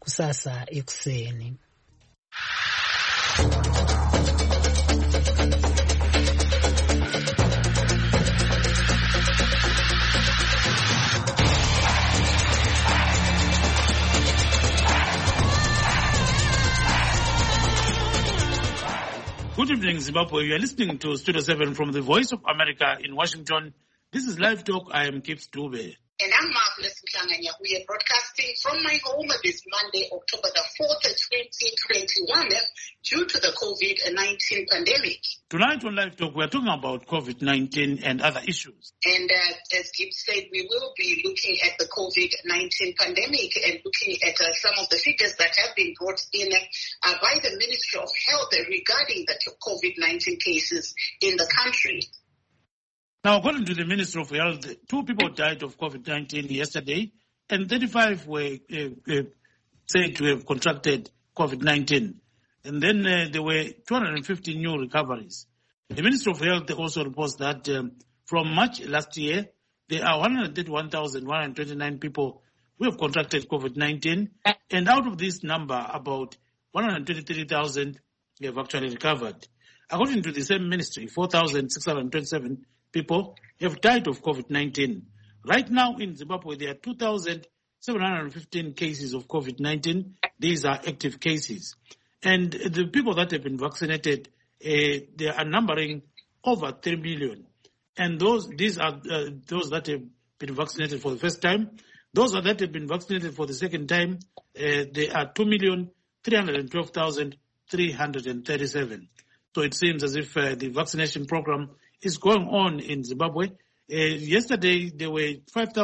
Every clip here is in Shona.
kusasa ekuseni. Good evening, Zimbabwe. You are listening to Studio 7 from the Voice of America in Washington. This is Live Talk. I am Gibbs Dube. And I'm Marvelous Mhlanganya. We are broadcasting from my home this Monday, October the 4th, 2021, due to the COVID-19 pandemic. Tonight on Live Talk, we are talking about COVID-19 and other issues. And as Gibbs said, we will be looking at the COVID-19 pandemic and looking at some of the figures that have been brought in by the Ministry of Health regarding the COVID-19 cases in the country. Now, according to the Ministry of Health, 2 people died of COVID-19 yesterday, and 35 were said to have contracted COVID-19. And then there were 250 new recoveries. The Ministry of Health also reports that from March last year, there are 131,129 people who have contracted COVID-19, and out of this number, about 123,000 have actually recovered. According to the same ministry, 4,627 people have died of COVID-19. Right now in Zimbabwe, there are 2,715 cases of COVID-19. These are active cases. And the people that have been vaccinated, they are numbering over 3 million. And these are those that have been vaccinated for the first time. Those that have been vaccinated for the second time, they are 2,312,337. So it seems as if the vaccination program is going on in Zimbabwe. Yesterday, there were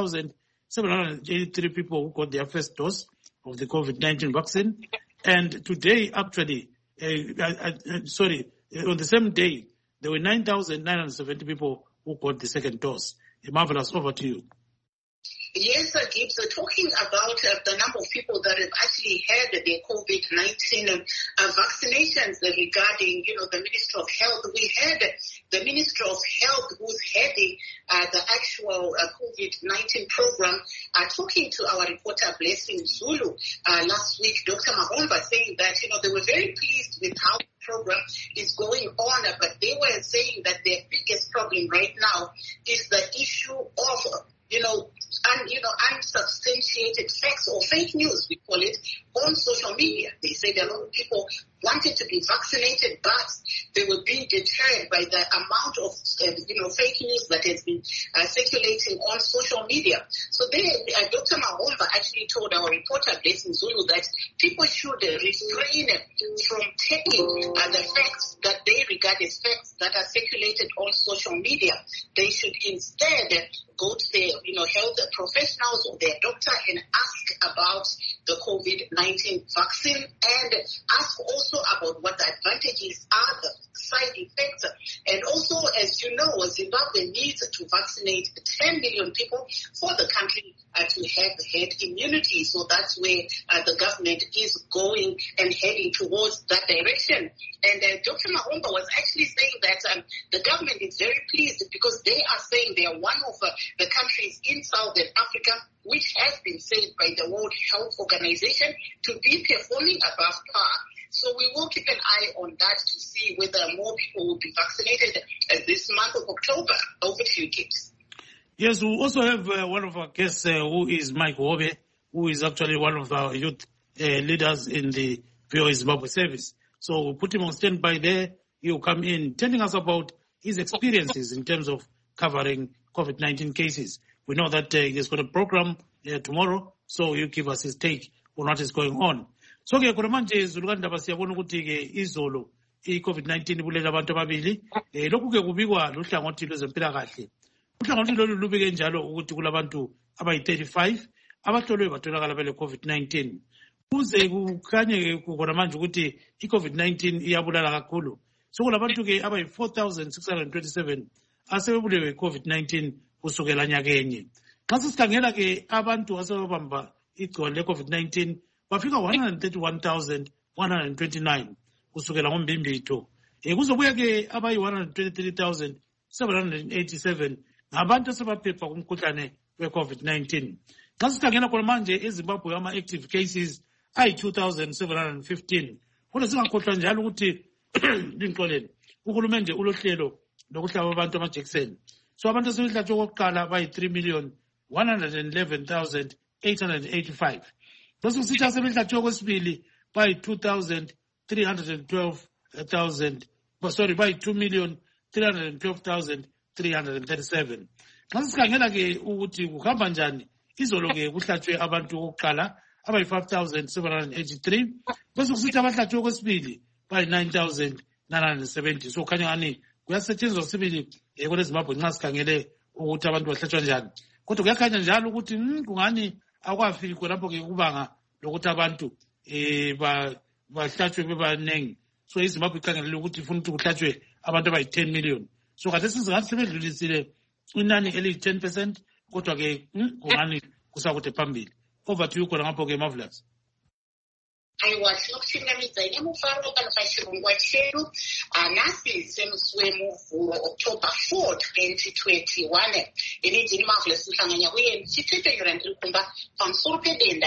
5,783 people who got their first dose of the COVID-19 vaccine. And today, actually, on the same day, there were 9,970 people who got the second dose. Marvelous, over to you. Yes, Gibbs, talking about the number of people that have actually had their COVID-19 vaccinations regarding, the Ministry of Health. We had the Ministry of Health who's heading the actual COVID-19 program talking to our reporter, Blessing Zulu, last week, Dr. Mahomba, saying that, they were very pleased with how the program is going on, but they were saying that their biggest problem right now is the issue of unsubstantiated facts or fake news, we call it, on social media. They say that a lot of people wanted to be vaccinated, but they were being deterred by the amount of, fake news that has been circulating on social media. So Dr. Mahomba actually told our reporter, Blessing Zulu, that people should refrain from taking the facts that they regard as facts that are circulated on social media. They should instead go to their, health professionals or their doctor and ask about the COVID-19 vaccine and ask also about what the advantages are, the side effects. And also, as you know, Zimbabwe needs to vaccinate 10 million people for the country to have herd immunity. So that's where the government is going and heading towards that direction. And Dr. Mahomba was actually saying that the government is very pleased because they are saying they are one of the countries in Southern Africa which has been said by the World Health Organization to be performing above par. So we will keep an eye on that to see whether more people will be vaccinated this month of October. Over to you, Gibbs. Yes, we also have one of our guests who is Mike Hobe, who is actually one of our youth leaders in the VOA Zimbabwe service. So we'll put him on standby there. He'll come in telling us about his experiences in terms of covering COVID-19 cases. We know that he's got a program tomorrow, so he'll give us his take on what is going on. So ke kuna manje zulukandaba siyabona ukuthi ke izolo i-COVID-19 ibulele abantu ababili. Lokhu ke kubikwa luhlangothi lwezempilakahle. Uhlangothi lolu lubike njalo ukuthi kulabantu abayi-35 abahlolwe batholakala bele COVID-19. Kuze kukhanye khona manje ukuthi i-COVID-19 iyabulala kakhulu. So kulabantu ke abayi-4,627 asebebulewe i-COVID-19 kusukela nyakenye. Xa sisikhangela ke abantu asebebamba igciwane le-COVID-19 bafika 131,129 kusukela ngoMbimbitho. Kuzobuya ke abayi-123,787 ngabantu asebaphepha kumkhuhlane we-COVID-19. Xa sikhangela khona manje eZimbabwe ama-active cases ayi-2,715. Kodwa singakhohlwa njalo ukuthi lingixolele uhulumende ulohlelo lokuhlaba abantu amajekiseni. So abantu asebehlatshwe okokuqala bayi-3,111,885. Bese asebehlatshwe okwesibili bayi-2,312,000. Sorry, bayi-2,312,337. Nxa sikhangela-ke ukuthi kuhamba njani, izolo-ke kuhlatshwe abantu okokuqala abayi-5,783. Bese kusithi abahlatshwe okwesibili bayi-9,970. So khanya ngani kuyasetshenziswa sibili kweleZimbabwe nxa sikhangele ukuthi abantu bahlatshwa njani. Kodwa kuyakhanya njalo ukuthi kungani akwafikho lapho-ke kubanga lokuthi abantu bahlatshwe bebanengi. So iZimbabwe ikhangelele ukuthi ifuna ukuthi kuhlatshwe abantu abayi-10 million. So kade singathi sebedlulisile inani eliyi-10%, kodwa-ke kungani kusakude phambili. Over to you khona ngapho-ke Marvelous. Aiwa, tinokuchingamidza ine mufaro kana pachirongwa chedu nhasi semusi wemuvhuro October 4, 2021. Ini ndini Marvelous Mhlanganya uye ndichitetenyura ndiri kumba pamusoro pedenda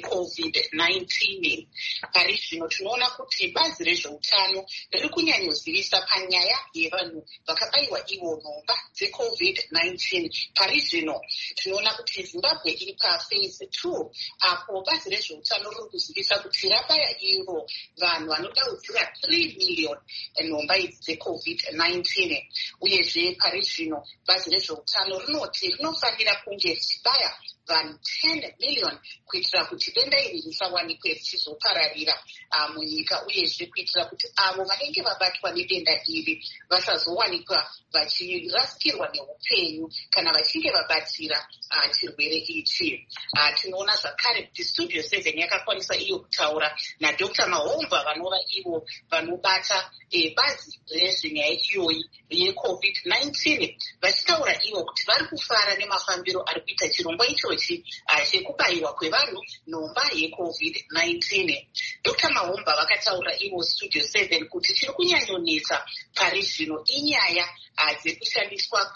reCOVID-19. Pari zvino tinoona kuti bazi rezveutano riri kunyanyozivisa panyaya yevanhu vakabayiwa ivo nhomba dzeCOVID-19. Pari zvino tinoona kuti Zimbabwe iri paphase 2 apo bazi rezveutano riri kuzivisa kuti baya ivo vanhu vanodaudzira 3 million nhomba idzi dzeCOVID-19. Uyezve pari zvino bazi rezveutano rinoti rinofanira kunge richibaya vanhu 10 million kuitira kuti denda iri risawanikwe richizopararira munyika, uyezve kuitira kuti avo vanenge vabatwa nedenda iri vasazowanikwa vachirasikirwa neupenyu kana vachinge vabatira chirwere ichi. Tinoona zvakare kuti Studio 7 yakakwanisa iyo kutaura naDr. Mahomba vanova ivo vanobata bazi rezvenyaya iyoyi yeCOVID-19, vachitaura ivo kuti vari kufara nemafambiro ari kuita chirongwa ichochi chekubayiwa kwevanhu nhomba yeCOVID-19. Dr. Mahomba vakataura ivo Studio 7 kuti chiri kunyanyonetsa pari zvino inyaya dzekushandiswa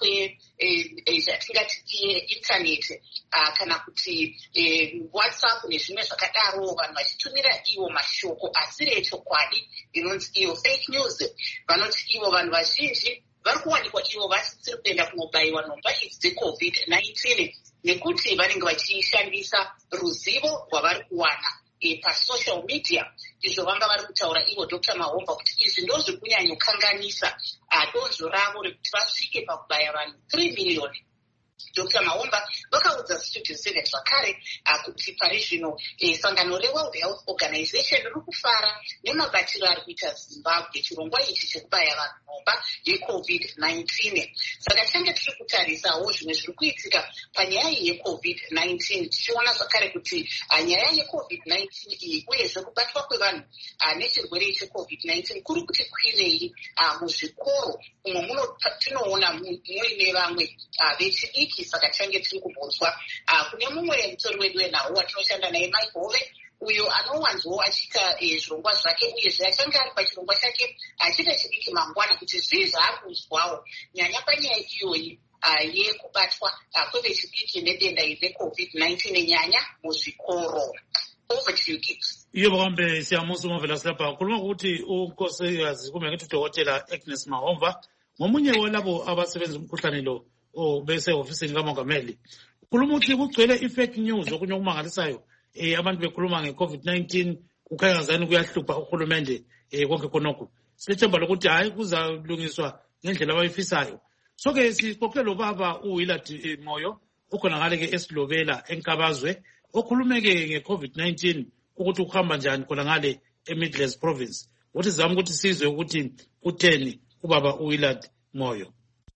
zvatingati intaneti kana kuti WhatsApp nezvimwe zvakadaro, vanhu vachitumira ivo mashoko asiri echokwadi, inonzi iyo fake news. Vanoti ivo vanhu vazhinji vari kuwanikwa ivo vasisiri kuenda kunobayiwa nhomba idzi dzeCOVID-19 nekuti vanenge vachishandisa ruzivo rwavari kuwana pasocial media. Izvo vanga vari kutaura ivo Dr. Mahomba kuti izvi ndo zviri kunyanyokanganisa donzvo ravo rekuti vasvike pakubaya vanhu 3 million. Dr. Mahomba vakaudza Studio 7 zvakare kuti pari zvino sangano reWorld Health Organization riri kufara nemabatiro ari kuita Zimbabwe chirongwa ichi chekubaya vanhu nhomba yeCOVID-19. Saka tichange tiri kutarisawo zvimwe zviri kuitika panyaya yeCOVID-19, tichiona zvakare kuti nyaya yeCOVID-19 iyi uyezve kubatwa kwevanhu nechirwere cheCOVID-19 kuri kuti kwirei muzvikoro umwe tinoona muine vamwe vechidiki. Saka tichange tiri kubvunzwa kune mumwe mutori wedu wenhau watinoshanda naye Mike Hove, uyo anowanzwawo achiita zvirongwa zvake uyezve achange ari pachirongwa chake achiita chidiki mangwana kuti zvii zvaari kuzwawo nyanya panyaya iyoyi yekubatwa kwevechidiki nedenda iri reCOVID-19 nyanya muzvikoro. Over to you, Gibbs. Iyo bakambe siyamusa Marvelous lapha khuluma ukuthi unkosikazi kumbe ngithi uDokotela Agnes Mahomba ngomunye walabo abasebenza umkhuhlane lo bese ofisini kamongameli. Khuluma ukuthi kugcwele i-fake news okunye okumangalisayo abantu bekhuluma nge-COVID-19 kukhanya ngazani kuyahlupha uhulumende konke khonokho. Silethemba lokuthi hayi kuzalungiswa ngendlela abayifisayo. So-ke sixoxe lo baba uWillard Moyo ukhona ngale-ke esilobela enkabazwe okhulumeke nge-COVID-19 ukuthi ukuhamba njani khona ngale eMidlands Province. Ukuthi sizama ukuthi sizwe ukuthi kutheni ubaba uWillard Moyo.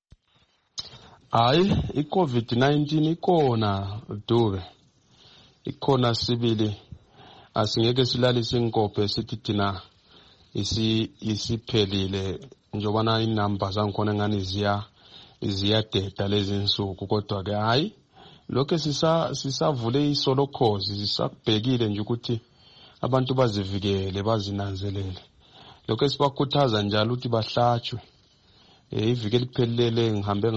Hayi, i-COVID-19 ikona Dube, ikhona sibili. Asingeke silalise inkophe sithi thina isiphelile njobana inamba zangikhona ngani ziyadeda lezi nsuku, kodwa ke hayi lokho sisavule isolokhozi, sisabhekile nje ukuthi abantu bazivikele bazinanzelele. Lokho sibakhuthaza njalo ukuthi bahlatshwe. Iviki eliphelele ngihambe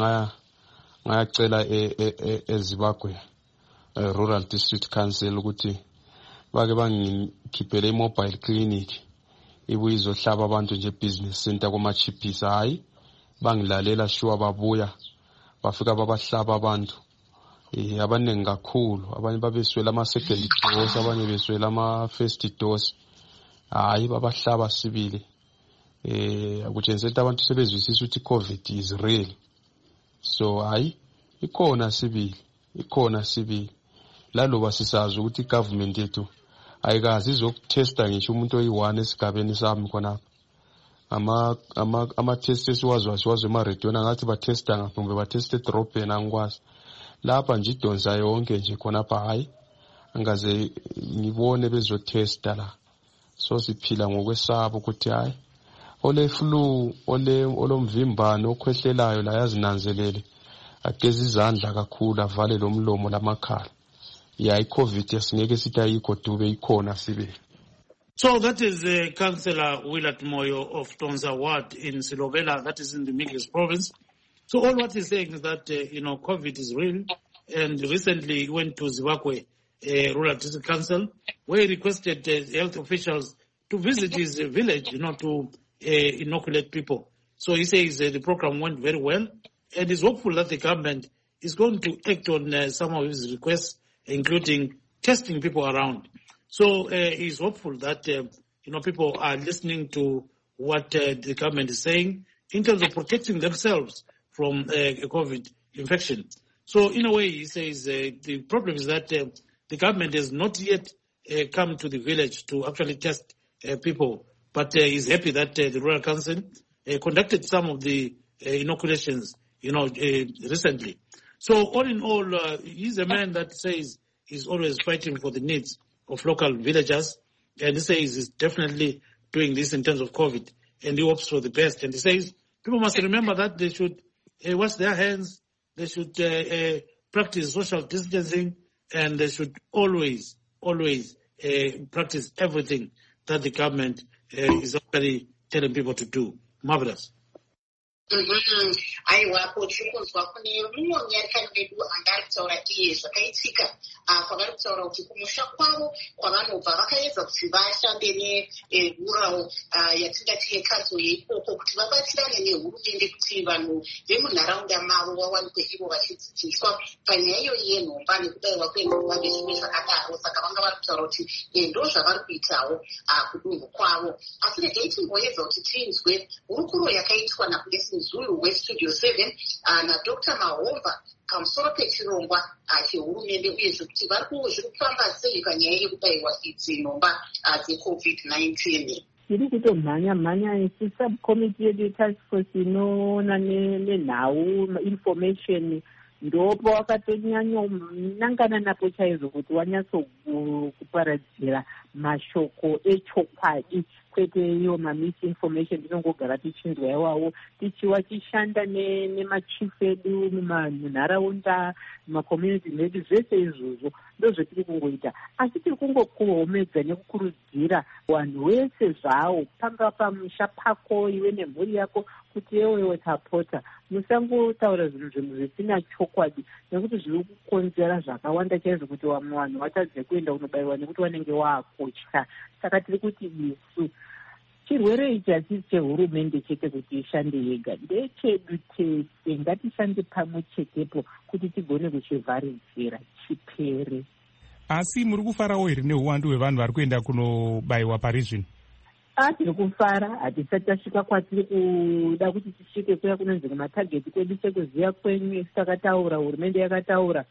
ngayacela eZimbabwe Rural District Council ukuthi bake bangikhiphele i-mobile clinic ibuye izohlaba abantu nje business center kuma-chippis. Hayi, bangilalela sure babuya bafika babahlaba abantu abaningi kakhulu. Abanye babeswela ama-second dose, abanye beswela ama-first dose. Hayi, babahlaba sibili. Akutshengisa ukuthi abantu sebezwisisa ukuthi i-COVID is real. So hayi, ikhona sibili. Laloba sisazi ukuthi i-government yethu ayikazi izokutesta ngisho umuntu oyi-1 esigabeni sami khonapha. Ama-test esiwazwe ema-radiona ngathi batesta ngaphi, kumbe bateste edrobheni angikwazi. Lapha nje idonsa yonke nje khonapha, hayi angaze ngibone bezotesta la. So siphila ngokwesaba ukuthi hayi ole-flu, olomvimbano, okhwehlelayo la yazinanzelele, ageze izandla kakhulu, avale lo mlomo lamakhala. I-COVID yasingeke sithi ayikho dube, ikhona sibili. So that is Councillor Willard Moyo of Tonza Ward in Silobela, that is in the Migos province. So all what he's saying is that, COVID is real. And recently he went to Zimbabwe Rural District Council, where he requested health officials to visit his village, to inoculate people. So he says the program went very well, and is hopeful that the government is going to act on some of his requests, including testing people around. So he's hopeful that, people are listening to what the government is saying in terms of protecting themselves from a COVID infection. So in a way, he says the problem is that the government has not yet come to the village to actually test people, but he's happy that the Rural Council conducted some of the inoculations, recently. So all in all, he's a man that says he's always fighting for the needs of local villagers, and he says he's definitely doing this in terms of COVID, and he hopes for the best. And he says people must remember that they should wash their hands, they should practice social distancing, and they should always practice everything that the government is actually telling people to do. Marvelous. Aiwapo chikunzwa kune munyarikani vedu angari kutaura iye zvakaitika kwavari kutaura kuti kumusha kwavo kwavanobva vakaedza kuti vashande nerural yatingati yekadzo yeikoko kuti vabatirane nehurumende kuti vanhu vemunharaunda mavo vawanikwe ivo vachidzidziswa panyaya iyoyi yenhomba nekubayiwa kwenhomba nezvimwe zvakadaro. Saka vanga vari kutaura kuti ndo zvavari kuitawo kudunhu kwavo. Asi regai timboedza kuti tinzwe hurukuro yakaitwa nakulesi Zulu West Studio 7 na Dr. Mahomba pamusoro pechirongwa chehurumende uyezve kuti zviri kufamba sei panyaya yekubayiwa idzi nhomba dzeCOVID-19. Tiri kutomhanya isi subcommittee yedu task force inoona nenhau information ndopo wakatonyanyonangana napo chaizvo kuti wanyatsokuparadzira mashoko echokwadi kwete iyo misinformation tinongogara tichinzwa iwawo tichishanda nemachief edu munharaunda mumakommunity medu zvese izvozvo ndozvetiri kungoita. Asi tiri kungokuhomedza nekukurudzira vanhu vese zvavo panga pamusha pako iwe nemhuri yako kuti ewewe tapota musangotaura zvinhu zvisina chokwadi nekuti zviri kukonzera zvakawanda chaizvo kuti vamwe vanhu vatadze kuenda kunobayiwa nekuti vanenge vaakutya. Saka tiri kuti isu chirwere ichi hachisi chehurumende chete kuti ishande yega, ndechedu tese. Ngatishande pamwe chetepo kuti tigone kuchivharidzira chipere. Asi muri kufarawo here neuwandu hwevanhu vari kuenda kunobayiwa parizvino? Tiri kufara, hatisati tasvika kwatiri kuda kuti tisvike kuya kunonzi kumatageti kwedu sekuziya kwenyu. Takataura, hurumende yakataura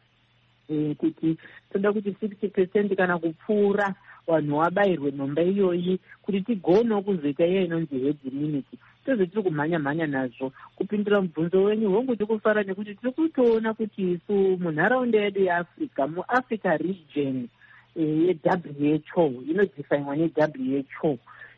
kuti toda kuti 60% kana kupfuura vanhu vabayirwe nhomba iyoyi kuti tigonewo kuzoita iya inonzi herd immunity. Tozve tiri kumhanya nazvo. Kupindura mubvunzo wenyu hongu tiri kufara nekuti tiri kutoona kuti isu munharaunda yedu yeAfrica, muAfrica region yeWHO inodhifainwa neWHO,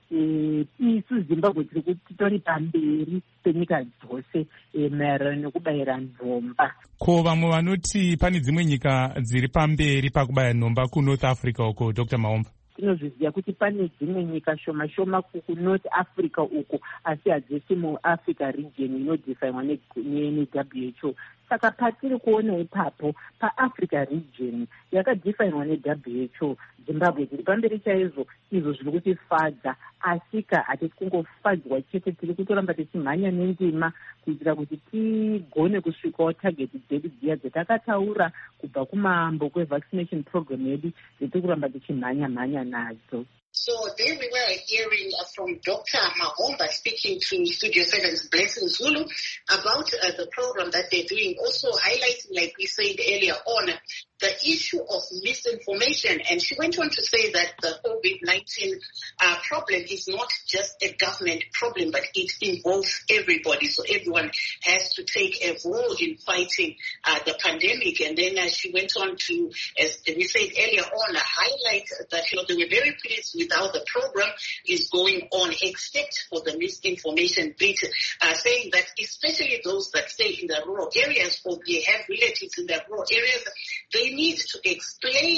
isu Zimbabwe titori pamberi penyika dzose maererano nekubayira nhomba. Ko vamwe vanoti pane dzimwe nyika dziri pamberi pakubaya nhomba kuNorth Africa uko, Dr. Mahomba? Tinozviziva kuti pane dzimwe nyika shoma kuNorth Africa uko, asi hadzisi muAfrica region inodhifainwa neWHO. saka patiri kuona ipapo paafrica region yakadhifainwa ne-WHO, zimbabwe dziri pamberi chaizvo, izvo zviri kutifadza. Asika hatisi kungofadzwa chete, tiri kutoramba tichimhanya nendima kuitira kuti tigone kusvikawo tageti dzedu dziya dzetakataura kubva kumambo kwevaccination program yedu dzetiri kuramba tichimhanya nadzo. So there we were hearing from Dr. Mahomba speaking to Studio 7's Blessing Zulu about the program that they're doing, also highlighting, like we said earlier on, the issue of misinformation. And she went on to say that the COVID-19 problem is not just a government problem, but it involves everybody. So everyone has to take a role in fighting the pandemic. And then she went on to, as we said earlier on, highlight that they were very pleased with how the program is going on, except for the misinformation bit, saying that especially those that stay in the rural areas or they have relatives in the rural areas, they need to explain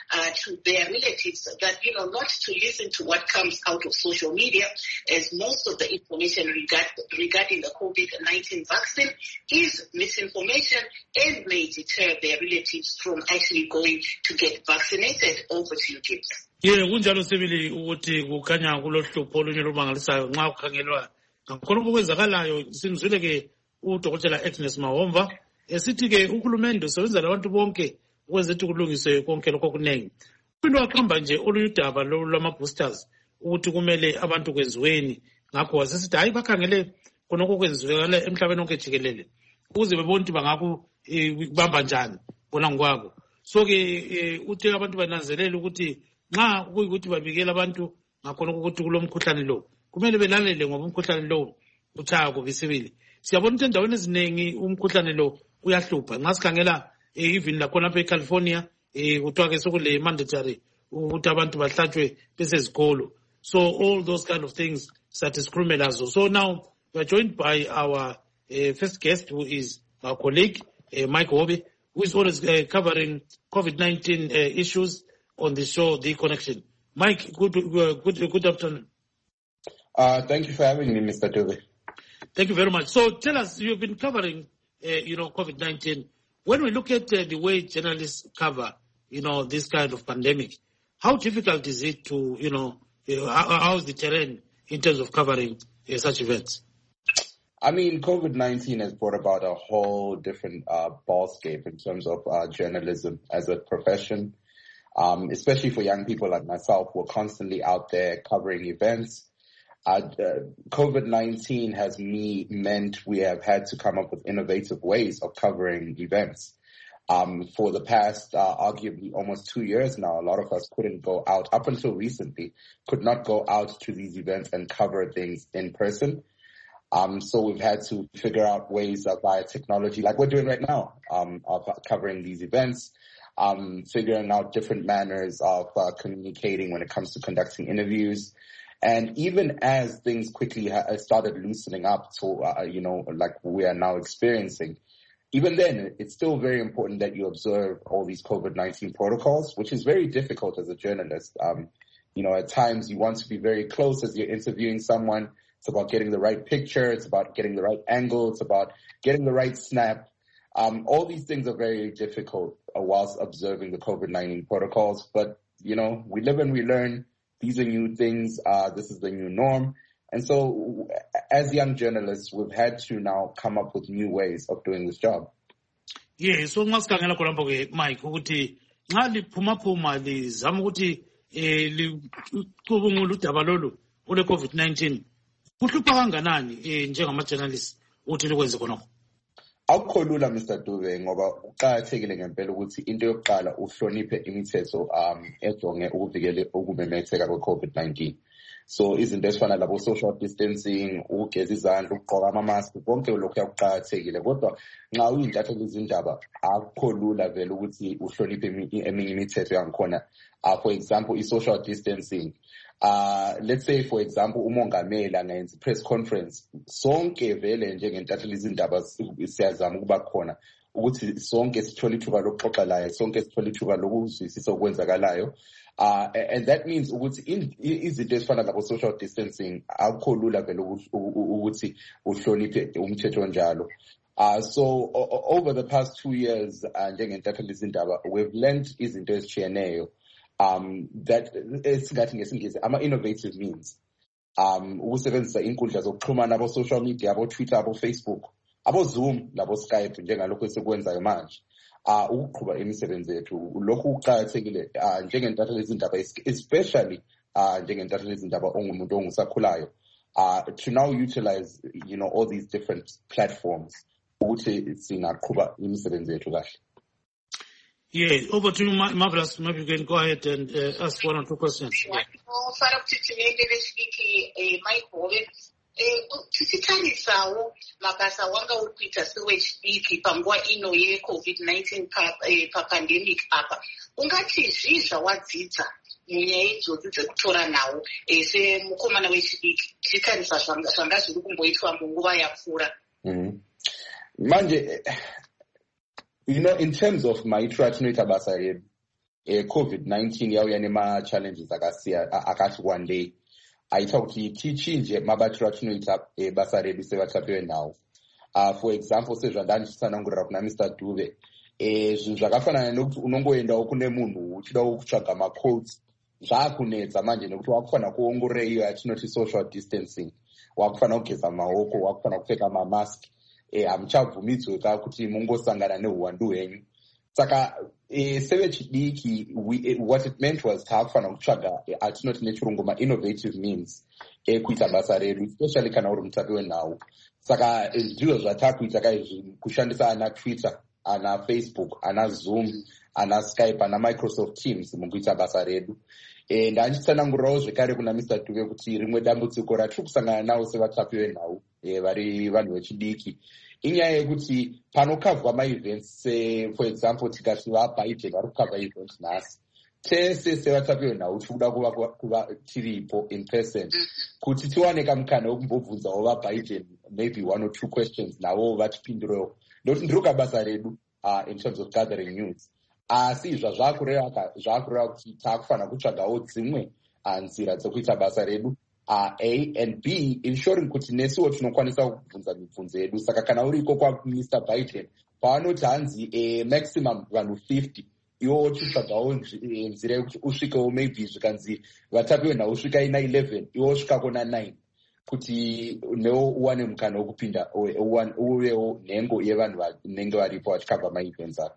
to their relatives that, not to listen to what comes out of social media, as most of the information regarding the COVID-19 vaccine is misinformation and may deter their relatives from actually going to get vaccinated. Over to you, Gibbs. Kunjalo sibili ukuthi kukhanya kulohlupho olunye olumangalisayo nxa kukhangelwa ngakhona okwenzakalayo. Simzwile ke uDokotela Agnes Mahomba esithi ke uhulumende usebenza labantu bonke ukwenzethi kulungiswe konke lokho kunengi. Into akhamba nje olunye udaba lwama-boosters ukuthi kumele abantu kwenziweni, ngakho wasesithi hayi bakhangele khonokho kwenziwekala emhlabeni onke jikelele ukuze bebone ukuthi bangakubamba njani bona ngokwabo. So ke uthi abantu bananzelela ukuthi nxa kuyikuthi babikela abantu ngakhona ukuthi kulomkhuhlane lo kumele belalele ngoba umkhuhlane lo utshaya kubisibili. Siyabona ukuthi endaweni eziningi umkhuhlane lo uyahlupha. Nxa sikhangela even lakhona apha eCalifornia kuthiwa ke sokule mandatory ukuthi abantu bahlatshwe besezikolo. So all those kind of things sasikhulume lazo. So now we are joined by our first guest, who is our colleague Mike Hobe, who is always covering COVID-19 issues on the show The Connection. Mike, good afternoon. Thank you for having me, Mr. Dube. Thank you very much. So tell us, you've been covering COVID-19. When we look at the way journalists cover this kind of pandemic, how difficult is it to how's the terrain in terms of covering such events? I mean, COVID-19 has brought about a whole different ballscape in terms of journalism as a profession. Especially for young people like myself, who are constantly out there covering events. COVID-19 has meant we have had to come up with innovative ways of covering events. For the past, arguably almost 2 years now, a lot of us couldn't go out, up until recently, could not go out to these events and cover things in person. So we've had to figure out ways via technology, like we're doing right now, of covering these events. Figuring out different manners of communicating when it comes to conducting interviews. And even as things quickly started loosening up to, like we are now experiencing, even then, it's still very important that you observe all these COVID-19 protocols, which is very difficult as a journalist. At times you want to be very close as you're interviewing someone. It's about getting the right picture. It's about getting the right angle. It's about getting the right snap. All these things are very difficult whilst observing the COVID-19 protocols. But, we live and we learn. These are new things. This is the new norm. And so as young journalists, we've had to now come up with new ways of doing this job. Yeah, so ngasikhangela khona ke Mike ukuthi nxa liphuma lizama ukuthi licubungule udaba lolu ole COVID-19 kuhlupha kanganani njengama-journalists ukuthi likwenze khonokho? Akukho lula Mr. Dube ngoba uqakathekile ngempela ukuthi into yokuqala uhloniphe imithetho ejonge ukuvikela ukumemetheka kwe-COVID-19. So izinto ezifana labo social distancing, ukugeza izandla, ukugqoka ama-mask, konke lokho kuqakathekile. Kodwa nxa uyintatheli izindaba akukho lula vele ukuthi uhloniphe eminye imithetho yangikhona. For example, i-social distancing. Let's say, for example, umongameli angayenza press conference. Sonke vele njengentatheli izindaba siyazama ukuba khona ukuthi sonke sithole ithuba lokuxoxa laye, sonke sithole ithuba lokuzwisisa okwenzakalayo. And that means ukuthi izinto ezifana labo social distancing akukho lula vele ukuthi uhloniphe umthetho njalo. So over the past 2 years, we've learned izinto ezitshiyeneyo that esingathi ngesingisi ama-innovative means. Ukusebenzisa inkundla zokuxhumana abo-social media, abo-Twitter, abo-Facebook, abo-Zoom, nabo-Skype njengalokho esikwenzayo manje. Ukuqhuba imisebenzi yethu lokhu kuqakathekile njengentatheli izindaba, especially njengentatheli izindaba ongumuntu ongusakhulayo, to now utilize all these different platforms ukuthi singaqhuba imisebenzi yethu kahle. Yeah, over to you, Marvelous. Maybe you can go ahead and ask 1 or 2 questions. Tichitarisawo mabasa wanga uri kuita sewechidiki panguva ino yeCovid-19 papandemic apa, ungati zvii zvawadzidza munyaya idzodzo dzekutora nawo semukomana wechidiki tichitarisa zvanga zviri kumboitwa munguva yapfuura? Manje, in terms of maitiro atinoita basa redu, COVID-19 yauya nema-challenges akati wandei aita kuti tichinje mabatiro atinoita basa redu sevatapiwe nawo. For example, sezvandandichitsanangurira kuna Mr. Dube, zvinhu zvakafanana nekuti unongoendawo kune munhu uchidawo kutsvaga macodes zvaakunetsa manje nekuti wakufanira kuongorora iyo yatinoti social distancing, wakufanira kugeza maoko, wakufanira kupfeka mamask, hamuchabvumidzweka kuti mungosangana neuwandu hwenyu. Saka sevechidiki, what it meant was taakufanira kutsvaga atinoti nechirungu ma-innovative means kuita basa redu, especially kana uri mutapi wenhau. Saka ndizvo zvataakuita kaizvi, kushandisa ana Twitter, ana Facebook, ana Zoom, ana Skype, ana Microsoft Teams mukuita basa redu. Ndandichitsanangurirawo zvekare kuna Mr. Dube kuti rimwe dambudziko ratiri kusangana nawo sevatapi venhau vari vanhu vechidiki inyaya yekuti panokavhwa ma-events, for example tikati vaBiden vari kukavha event nhasi, tese sevatapi venhau tikuda kuva tiripo in person kuti tiwane kamukana wekumbobvunzawo vaBiden maybe 1 or 2 questions navo vatipindurewo, ndokuti ndiro kabasa redu in terms of gathering news. Asi zvakureva kuti taakufanira kutsvagawo dzimwe nzira dzekuita basa redu, A and B, ensuring kuti nesiwo tinokwanisa kubvunza mibvunzo yedu. Saka kana uriko kwaMr. Biden pavanoti hanzi maximum vanhu 50, iwo uchitsvagawo nzira yekuti usvikewo maybe zvikanzi vatapi venhau usvika ina 11, iwo usvika kona 9, kuti newo uwane mukana wekupinda uvewo nhengo yevanhu vanenge varipo vachikabva ma-events avo.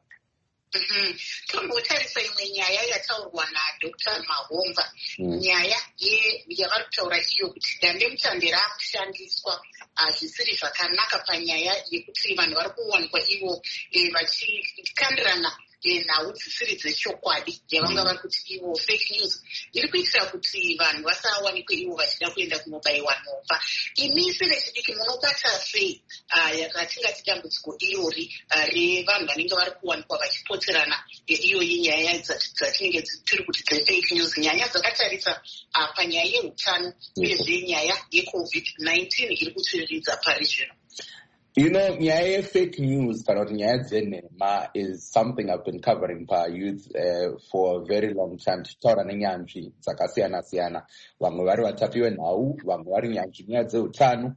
Tombotarisa imwe nyaya yataurwa naDr. Mahomba, nyaya yavari kutaura iyo kuti dandemutande raakushandiswa zvisiri zvakanaka panyaya yekuti vanhu vari kuwanikwa ivo vachikandirana nhau dzisiri dzechokwadi yavanga vari kuti ivo fake news, iri kuitira kuti vanhu vasawanikwe ivo vachida kuenda kunobayiwa nhomba. Imi sevechidiki munobata sei ratingati dambudziko irori revanhu vanenge vari kuwanikwa vachipoterana iyo yenyaya dzatinenge tiri kuti dzefake news, nyaya dzakatarisa panyaya yeutano uyezve nyaya yeCovid-19 iri kutsviriridza pari zvino? Nyaya ye-fake news kana kuti nyaya dzenhema is something I've been covering youth for a very long time. Tichitaura nenyanzvi dzakasiyana-siyana, vamwe vari vatapi venhau, vamwe vari nyanzvi nyaya dzeutano.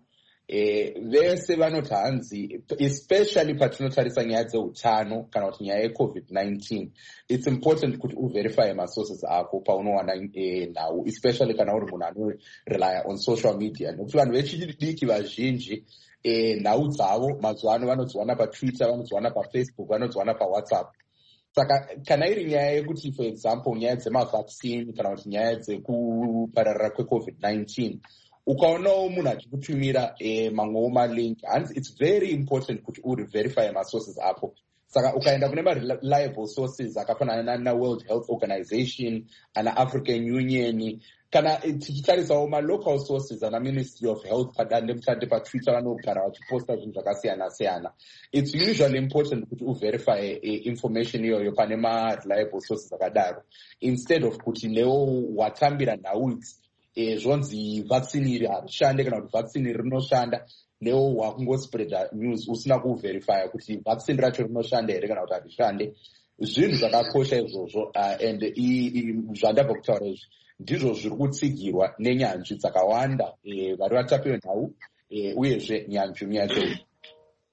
Vese vanoti hanzi, especially patinotarisa nyaya dzeutano kana kuti nyaya yeCovid-19, it's important kuti uverify masources ako paunowana nhau, especially kana uri munhu anorelya on social media, nekuti vanhu vechidiki vazhinji nhau dzavo mazuva ano vanodziwana paTwitter, vanodziwana paFacebook, vanodziwana paWhatsApp. Saka kana iri nyaya yekuti for example nyaya dzemavaccine kana kuti nyaya dzekupararira kweCovid-19, ukaonawo munhu achikutumira mamwewo malink, hanzi it's very important kuti uverify masources apo. Saka ukaenda kune ma-reliable sources akafanana naWorld Health Organization, ana African Union, kana tichitarisawo ma-local sources ana Ministry of Health padandemutande paTwitter vanogara vachiposta zvinhu zvakasiyana-siyana. It's usually important kuti uverify information iyoyo pane ma-reliable sources akadaro, instead of kuti newo watambira nhau zvonzi vaccine iri harishande kana kuti vaccine iri rinoshanda, newo wakungospreada news usina kuverifya kuti vaccine racho rinoshanda here kana kuti harishande. Zvinhu zvakakosha izvozvo, and zvandabva kutaura izvi ndizvo zviri kutsigirwa nenyanzvi dzakawanda vari vatapi venhau uyezve nyanzvi munyaya dzezvi.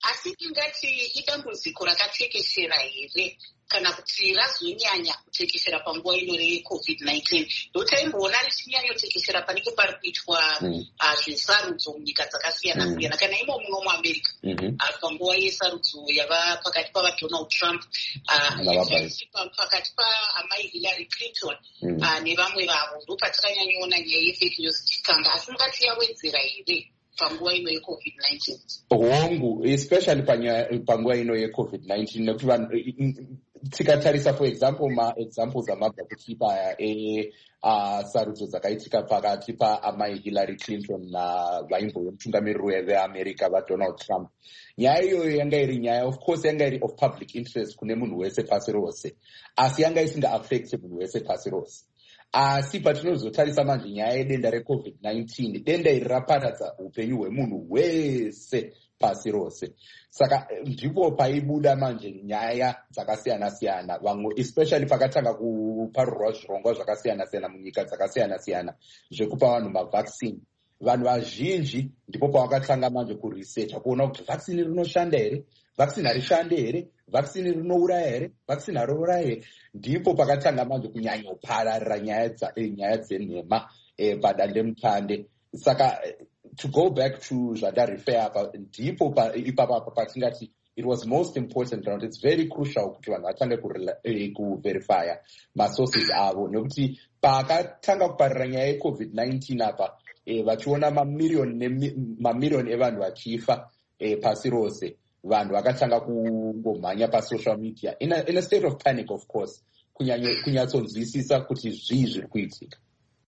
asi ingati idambudziko rakatekeshera here kana kuti razonyanya kutekeshera panguva ino reCovid-19 ndotaimboona richinyanyotekeshera panenge pari kuitwa zvesarudzo munyika dzakasiyana siyana kana imo muno muAmerica panguva yesarudzo yava pakati pavaDonald Trump pakati paamai Hillary Clinton nevamwe vavo ndopatikanyanyoona nyaya yefake news chikanga asi mungati yawedzera here panguva ino yeCovid-19 hongu especially panguva ino yeCovid-19 nekuti vanhu tikatarisa for example ma-examples amabva kutipa aya sarudzo dzakaitika pakati paamai Hillary Clinton navaimboyo mutungamiriri veAmerica vaDonald Trump. Nyaya iyoyo yanga iri nyaya of course yanga iri of public interest kune munhu wese pasi rose, asi yanga isinga-affecte munhu wese pasi rose. Asi patinozotarisa manje nyaya yedenda reCovid-19, denda iri raparadza upenyu hwemunhu wese pasi rose. Saka ndipo paibuda manje nyaya dzakasiyana-siyana, vamwe especially pakatanga kuparurwa zvirongwa zvakasiyana-siyana munyika dzakasiyana-siyana zvekupa vanhu mavaccine. Vanhu vazhinji ndipo pavakatanga manje kuresearcha kuona kuti vaccine rinoshanda here, vaccine harishande here, vaccine rinouraya here, vaccine hariuraya here. Ndipo pakatanga manje kunyanyopararira nyaya dzenhema padandemutande. Saka to go back to zvadarife apa ndipo ipapa patingati it was most important and it's very crucial kuti vanhu vatange kuverifya masources avo, nekuti pakatanga kuparira nyaya yeCovid-19 apa vachiona mamiriyoni evanhu vachifa pasi rose, vanhu vakatanga kungomhanya pasocial media in a state of panic, of course, kunyatsonzwisisa kuti zvii zviri kuitika.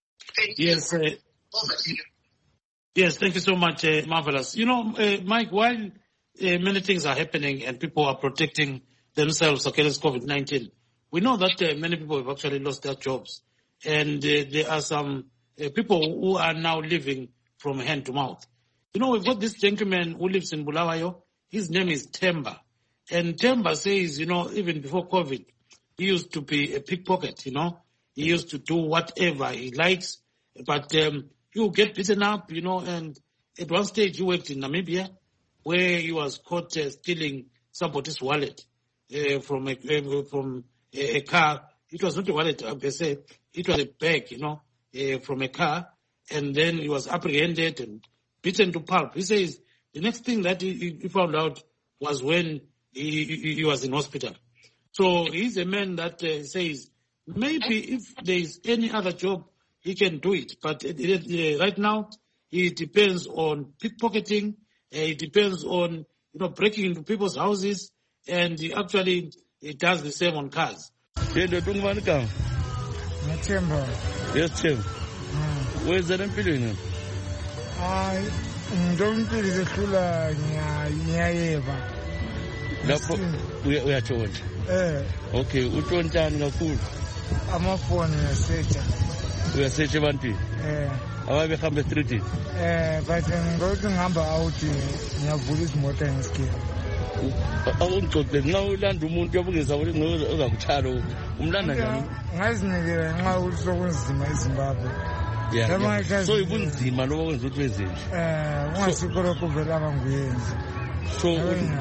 Yes, thank you so much, Marvelous. You know, Mike, while many things are happening and people are protecting themselves against COVID-19, we know that many people have actually lost their jobs. And there are some people who are now living from hand to mouth. You know, we've got this gentleman who lives in Bulawayo. His name is Temba. And Temba says, you know, even before COVID, he used to be a pickpocket, you know. He used to do whatever he likes. But you get beaten up, you know, and at one stage he worked in Namibia where he was caught stealing somebody's wallet from a car. It was not a wallet, per se. It was a bag, you know, from a car. And then he was apprehended and beaten to pulp. He says the next thing that he found out was when he was in hospital. So he's a man that says maybe if there is any other job, he can do it. But right now, it depends on pickpocketing. It depends on, you know, breaking into people's houses. And actually, it does the same on cars. Yes, Tim. Where is that empilling? I don't feel the cooler near we are told. Okay, we don't turn cool. I'm a phone searcher. We are searching one thing. How have you come to treat it? But I'm going to number out in your police motor and skill. I won't talk the no land to moon job is our no shadow. Nice nigga, I also was the my Zimbabwe. Yeah, so it wouldn't see my own to visit. Once you go over the so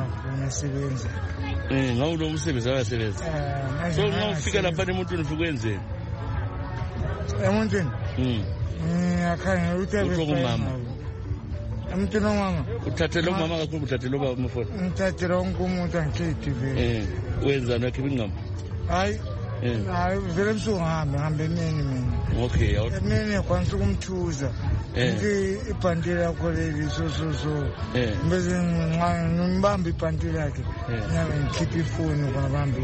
no don't say this. So now figure out the mountain for Wednesday. I want to. I can't tell Mama. I'm to know Mama. Tatelo Mama, Tatelo Mama. Tatelo Gumutan Kitty. Where's the keeping up? I very soon I'm the name. Okay, I mean, I want to choose. The Pantera College, so. Bambi Pantera, and Kitty phone of Bambi.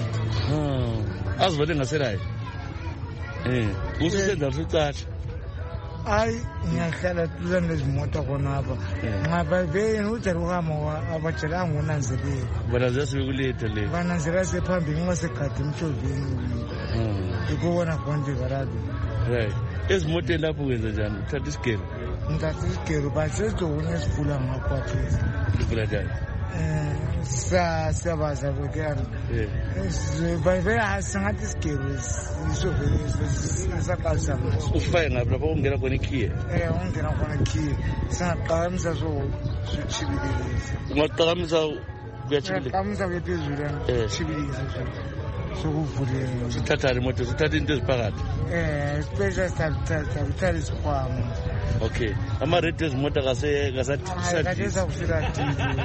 As what I said, who said that? I cannot learn this motor on Abba. My baby, who tell Ramo about Chalam one answer. But I just regulated. One answer as a pumping was a cutting children to go on a country. Right. It's more than up with the Jan. That is scale. That is scale, but just to win is full of my quarters. Look at that. Sabas again. vele singathi isigebe isaqalisa ngaso ufike ngaphi lapho ungena khona ikhiye ungena khona ikhiye singaqakamisa sokutshibililisa ungaqakamisa kuyaqakamisa kuyephezulu tshibililisa sokuvuleka sithathani imoto sithatha into eziphakathi special sithatha isikhwama okay ama-rate ezimoto kasesakufika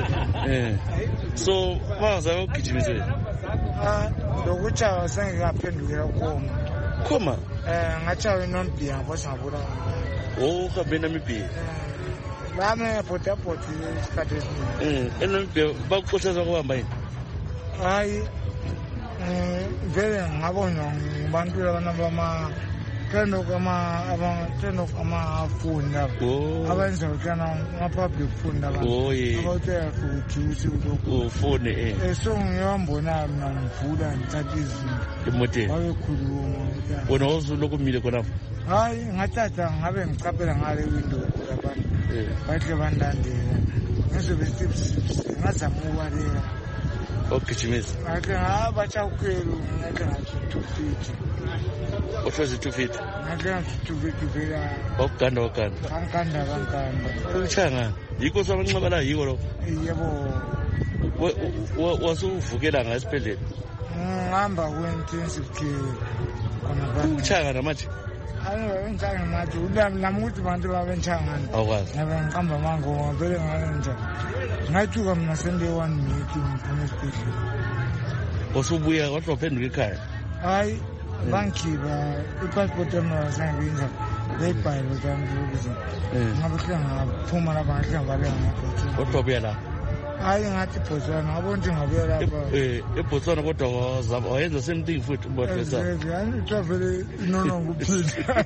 so bangazabe ugijimise lokutshaywa sengikaphendukela khoma ngatshaywa inonbia ngapho singabula uhambe namibia lami ebhodabhodi isikhathi esiningi enamibia bakuxosheza kubamba yini hayi vele ngabonwa ngabantu labana kind of amafoni labo abenza kana ama-public phone abawuteyafukujusi ufone so ngiyambona mina ngivula ngithatha izinto emoteni babekhuluma wena wawusulokumile khonapho hayi ngathatha ngabe ngicaphela ngale window abantu bahle bandilandela ngizobe ngazama ukubaleka ogijimisa ngakhe ngabachawukhwelu ngakhe ngathi 250 ohlezi 250 ngakhe ngathi 250 vela wakuganda kankanda ukuchaya ngani yikho sabanqabala yiko lokho yebo wasuvukela ngasibhedlela ngihamba ku-intensive care khona ukuchaya ngani manje ngicanga manje nami ukuthi bantu babentshaya ngani awukwazi ngabe ngiqamba amangoma vele ngalenjani ngayithuka mina sende 1 minute ngiphuma esibhedlela usubuya kodwa uphenduka ekhaya hayi bangikhipha ipassport yami sangiyinza leyibhayile zami ukuze ngabe hle ngaphuma lapha ngahle ngabaleka ngaphethe kodwa ubuya la hayi ngathi Botswana ngabona ukuthi ngabuya lapha eBotswana kodwa wayenza same thing futhi umbotesa vele inonongo uphila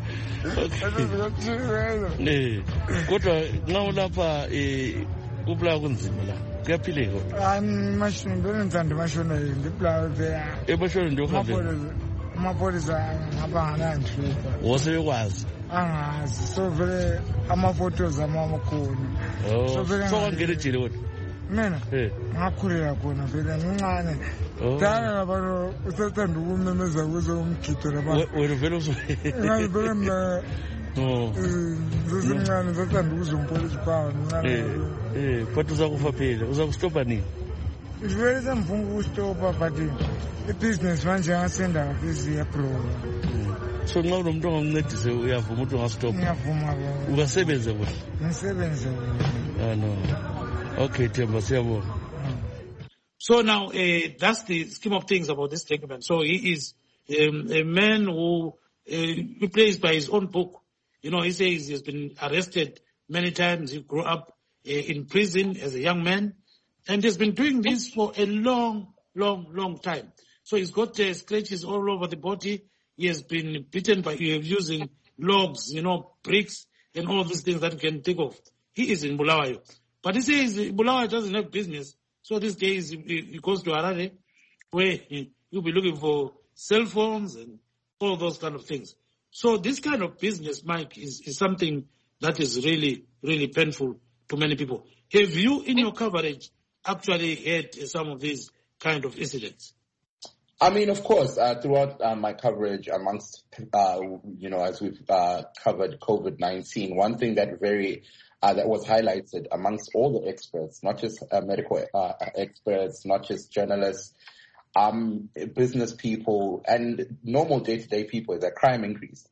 kodwa nxa ulapha kubulawa kunzima la kuyaphileka vele ngithanda emashona ngibulawa vele emashona nje uhambela amapholisa ngabangananhlupha wosebekwazi angazi so vele ama-photos amakhona so kwangena ejele kodwa mina ngakhulela khona vele ngincane dala labantu usathanda ukumemeza kuzo umgido wena vele vele mna zisemncane sathanda ukuzompolisa power kodwa uzakufa phela uzakustopa nini vele sengifuna ukustopa but ibhizinesi manje ngasenda ngaphizi yaproba so nxa unomuntu ongamncedise uyavuma ukuthi ungastopa ngiyavuma ukasebenze kuhle ngisebenze kuhle no okay Themba siyabonga So now that's the scheme of things about this gentleman. So he is a man who plays by his own book. You know, he says he has been arrested many times. He grew up in prison as a young man and has been doing this for a long time. So he's got scratches all over the body. He has been beaten by using logs, you know, bricks and all these things that you can think of. He is in Bulawayo. But he says Bulawayo doesn't have business. So these days he goes to Harare where you'll be looking for cell phones and all those kind of things. So this kind of business, Mike, is something that is really, really painful to many people. Have you, in your coverage, actually had some of these kind of incidents? I mean, of course, throughout my coverage amongst, as we've covered COVID-19, one thing that that was highlighted amongst all the experts, not just medical experts, not just journalists, business people, and normal day-to-day people, is that crime increased.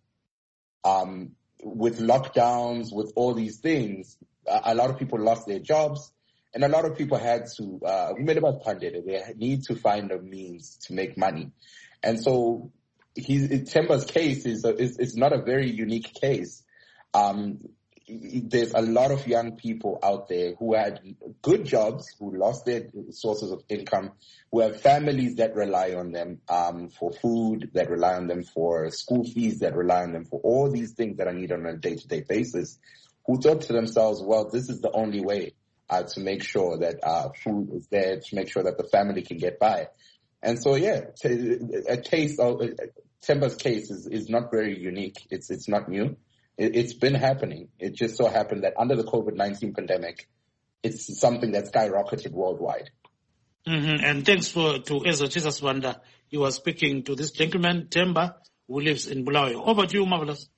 With lockdowns, with all these things, a lot of people lost their jobs, and a lot of people had to, they need to find a means to make money. And so Themba's case is not a very unique case. There's a lot of young people out there who had good jobs, who lost their sources of income, who have families that rely on them for food, that rely on them for school fees, that rely on them for all these things that are needed on a day-to-day basis, who thought to themselves, well, this is the only way to make sure that food is there, to make sure that the family can get by. And so, Themba's case is not very unique. It's not new. It's been happening. It just so happened that under the COVID-19 pandemic, it's something that skyrocketed worldwide. And thanks to Ezra Jesus Wanda. He was speaking to this gentleman, Temba, who lives in Bulawayo. Over to you, Marvelous.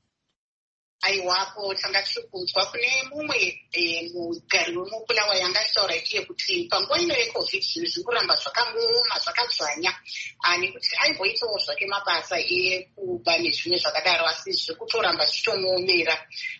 Aiwapo tanga tikudzwa kune mumwe mugari wemubulawayo angataura iye kuti panguva ino yecovid zvinhu zviri kuramba zvakangooma zvakadzvanya nekuti aimboitawo zvake mabasa ekuba nezvimwe zvakadaro asi zviri kutoramba zvichitomuomera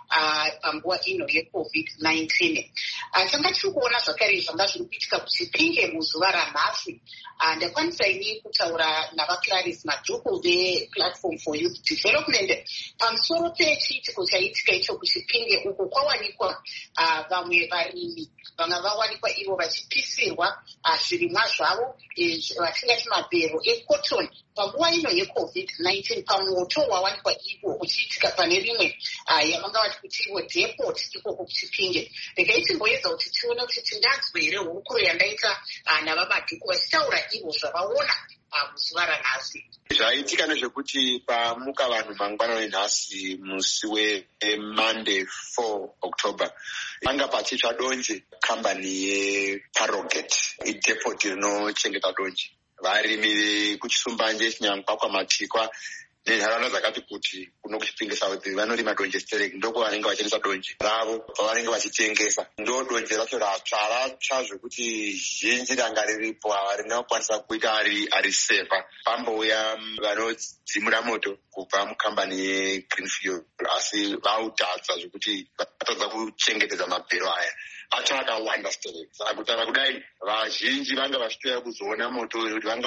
panguva ino yecovid-19. Tanga tiri kuona zvakare zvanga zviri kuitika kuChipinge muzuva ranhasi. Ndakwanisa ini kutaura navaClarice Madhuku vePlatform for Youth Development pamusoro pechiitiko chaitika icho kuChipinge uko kwawanikwa vamwe varimi vanga vawanikwa ivo vachipisirwa zvirimwa zvavo vatingati mabhero ecotton panguva ino yecovid-19 pamoto wawanikwa ivo uchiitika pane rimwe yavanga vati kuti ivo depot ikoko kuChipinge. Ndakaitimboedza kuti tione kuti tinganzwe here hurukuro yandaita navaMadhuku vachitaura ivo zvavaona muzuva ranhasi. Zvaitika nezvekuti pamuka vanhu mangwanani nhasi musi weMonday 4 October panga pachitsva donje kambani yeParrogate idepot rinochengeta donje. Varimi kuchisumbanje Chinyankwakwa Matikwa nenharaunda dzakati kuti kuno kuChipinge South vanorima donje stereki ndoko vanenge vachenesa donje ravo pavanenge vachitengesa. Ndo donje racho ratsva zvekuti zhinji ranga riripo haringakwanisa kuita ari sefa. Pambouya vanodzimura moto kubva mukambani yeGreenfield asi vautadza zvekuti vatadza kuchengetedza mabhero aya. Acho akawanda stereki. Saka kutaura kudai vazhinji vanga vachitoya kuzoona moto kuti vanga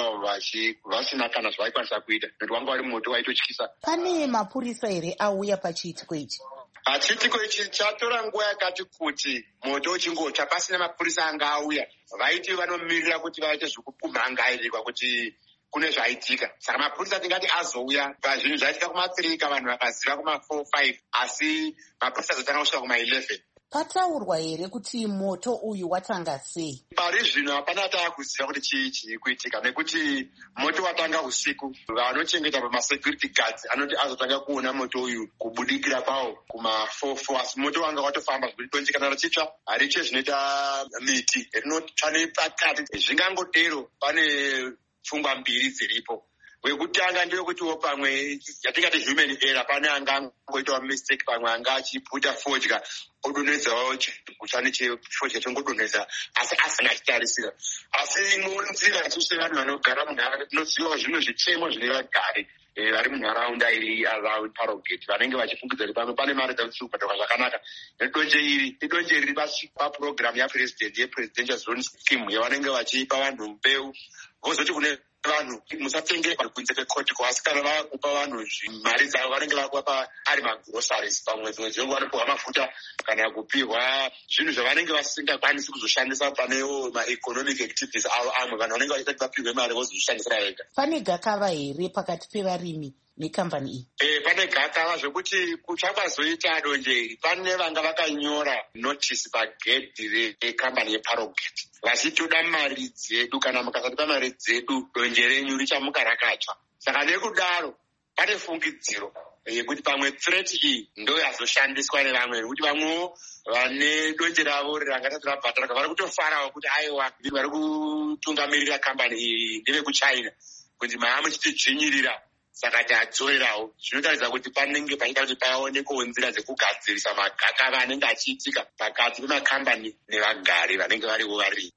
vasina kana zvaikwanisa kuita kuti wanga wari moto waitotyisa. Pane mapurisa here auya pachiitiko ichi? Chiitiko ichi chatora nguva yakati kuti moto uchingotsva pasina mapurisa anga auya. Vaiti vanomirira kuti vaite zvokukumhangairirwa kuti kune zvaitika. Saka mapurisa tingati azouya pazvinhu zvaitika kuma3 vanhu vakaziva kuma4-5 asi mapurisa azotanga kusvika kuma11. Pataurwa here kuti moto uyu watanga sei? Pari zvino hapana taakuziva kuti chii chiri kuitika nekuti moto watanga usiku. Vanochengeta pamasecurity guards anoti azotanga kuona moto uyu kubudikira pawo kuma4 asi moto wanga watofamba zvekuti donje kana richitsva haricho zvinoita miti rinotsva nepakati. Zvingangodero pane pfungwa mbiri dziripo. Wekutanga ndewekutiwo pamwe yatingati human error pane angangoitawo mistake pamwe anga achiputa fodya odonedzawo chikuchani chefodya chongodonedza asi asina achitarisira. Asi nzira dzose vanhu vanogara munharaunda tinozivawo zvimwe zvichemo zvine vagari vari munharaunda iri around Parrogate vanenge vachifungidza kuti pamwe pane mari dzakuti kubhadharwa zvakanaka. Nedonje iri idonje riri paprogramu yapresident yepresidential zone scheme yavanenge vachipa vanhu mbeu vozoti kune vanhu musatengerwa kunze kwekotiko asi kana vakupa vanhu mari dzavo vanenge vakupa ari magrosaries pamwedzi vanopiwa mafuta kana kupiwa zvinhu zvavanenge vasingakwanisi kuzoshandisa panewo maeconomic activities avo amwe vanhu vanenge vachiita kuti vapihwe mari vozozvishandisira vega. Pane gakava here pakati pevarimi nekambani iyi? Pane gakava zvekuti kuchakwazoita donje iri pane vanga vakanyora notice pagedhi rekambani yeParrogate vachitoda mari dzedu kana mukasatipa mari dzedu donje renyu richamuka rakatsva. Saka nekudaro pane fungidziro yekuti pamwe threat iyi ndo yazoshandiswa nevamwe nekuti vamwewo vane donje ravo rangatati rabhadharika vari kutofarawo kuti aiwa vari kutungamirira kambani iyi ndevekuChina kuti maamuchitidzvinyirira. Saka tadzorerawo zvinotaridza kuti panenge pachida kuti paonekwewo nzira dzekugadzirisa magakava anenge achiitika pakati pemakambani nevagari vanenge variwo varimi.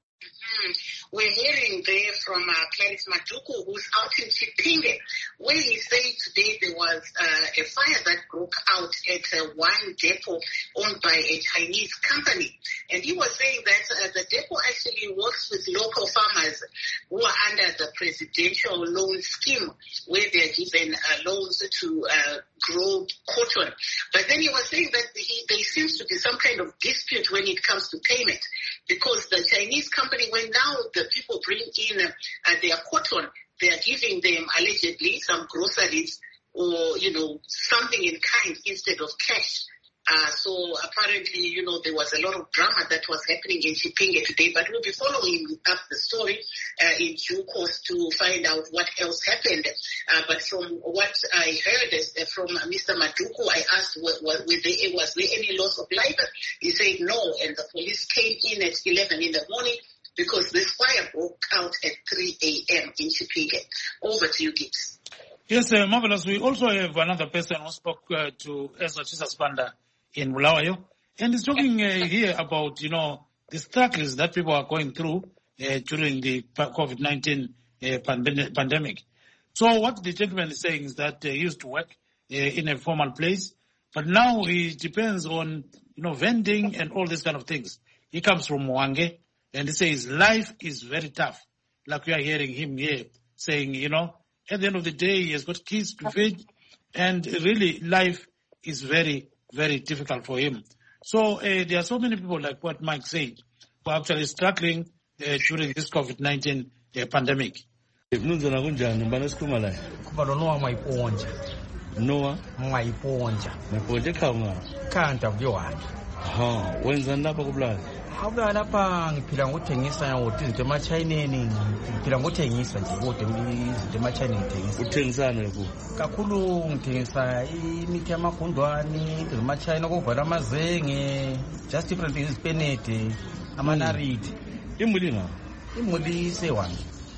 We're hearing there from Clarice Madhuku, who's out in Chipinge, where he said today there was a fire that broke out at one depot owned by a Chinese company. And he was saying that the depot actually works with local farmers who are under the presidential loan scheme, where they're given loans to grow cotton. But then he was saying that there seems to be some kind of dispute when it comes to payment, because the Chinese company, when now the people bring in their cotton, they are giving them allegedly some groceries or, something in kind instead of cash. So apparently, there was a lot of drama that was happening in Chipinge today, but we'll be following up the story in due course to find out what else happened. But from what I heard from Mr. Madhuku, I asked, was there any loss of life? He said no, and the police came in at 11 in the morning. because this fire broke out at 3 a.m. in Chipinge. Over to you, Gibbs. Yes, Marvelous. We also have another person who spoke to Ezra Chisas-Panda in Bulawayo, and he's talking here about, the struggles that people are going through during the COVID-19 pandemic. So what the gentleman is saying is that he used to work in a formal place, but now he depends on, vending and all these kind of things. He comes from Mwange, and he says life is very tough. Like we are hearing him here saying, at the end of the day, he has got kids to feed, and really life is very, very difficult for him. So there are so many people, like what Mike said, who are actually struggling during this COVID-19 pandemic. Noah maiponja kanta kuyohanja wenza lapha kubulala awula lapha ngiphila ngothengisa ukuthi izinto emachayineni ngiphila ngothengisa nje kodwa izinto emachayineni ngithengisa uthengisana lokho kakhulu ngithengisa imithi yamagundwane emachayina okuvala amazenge just different things penete amanariti imuli nga imuli sewani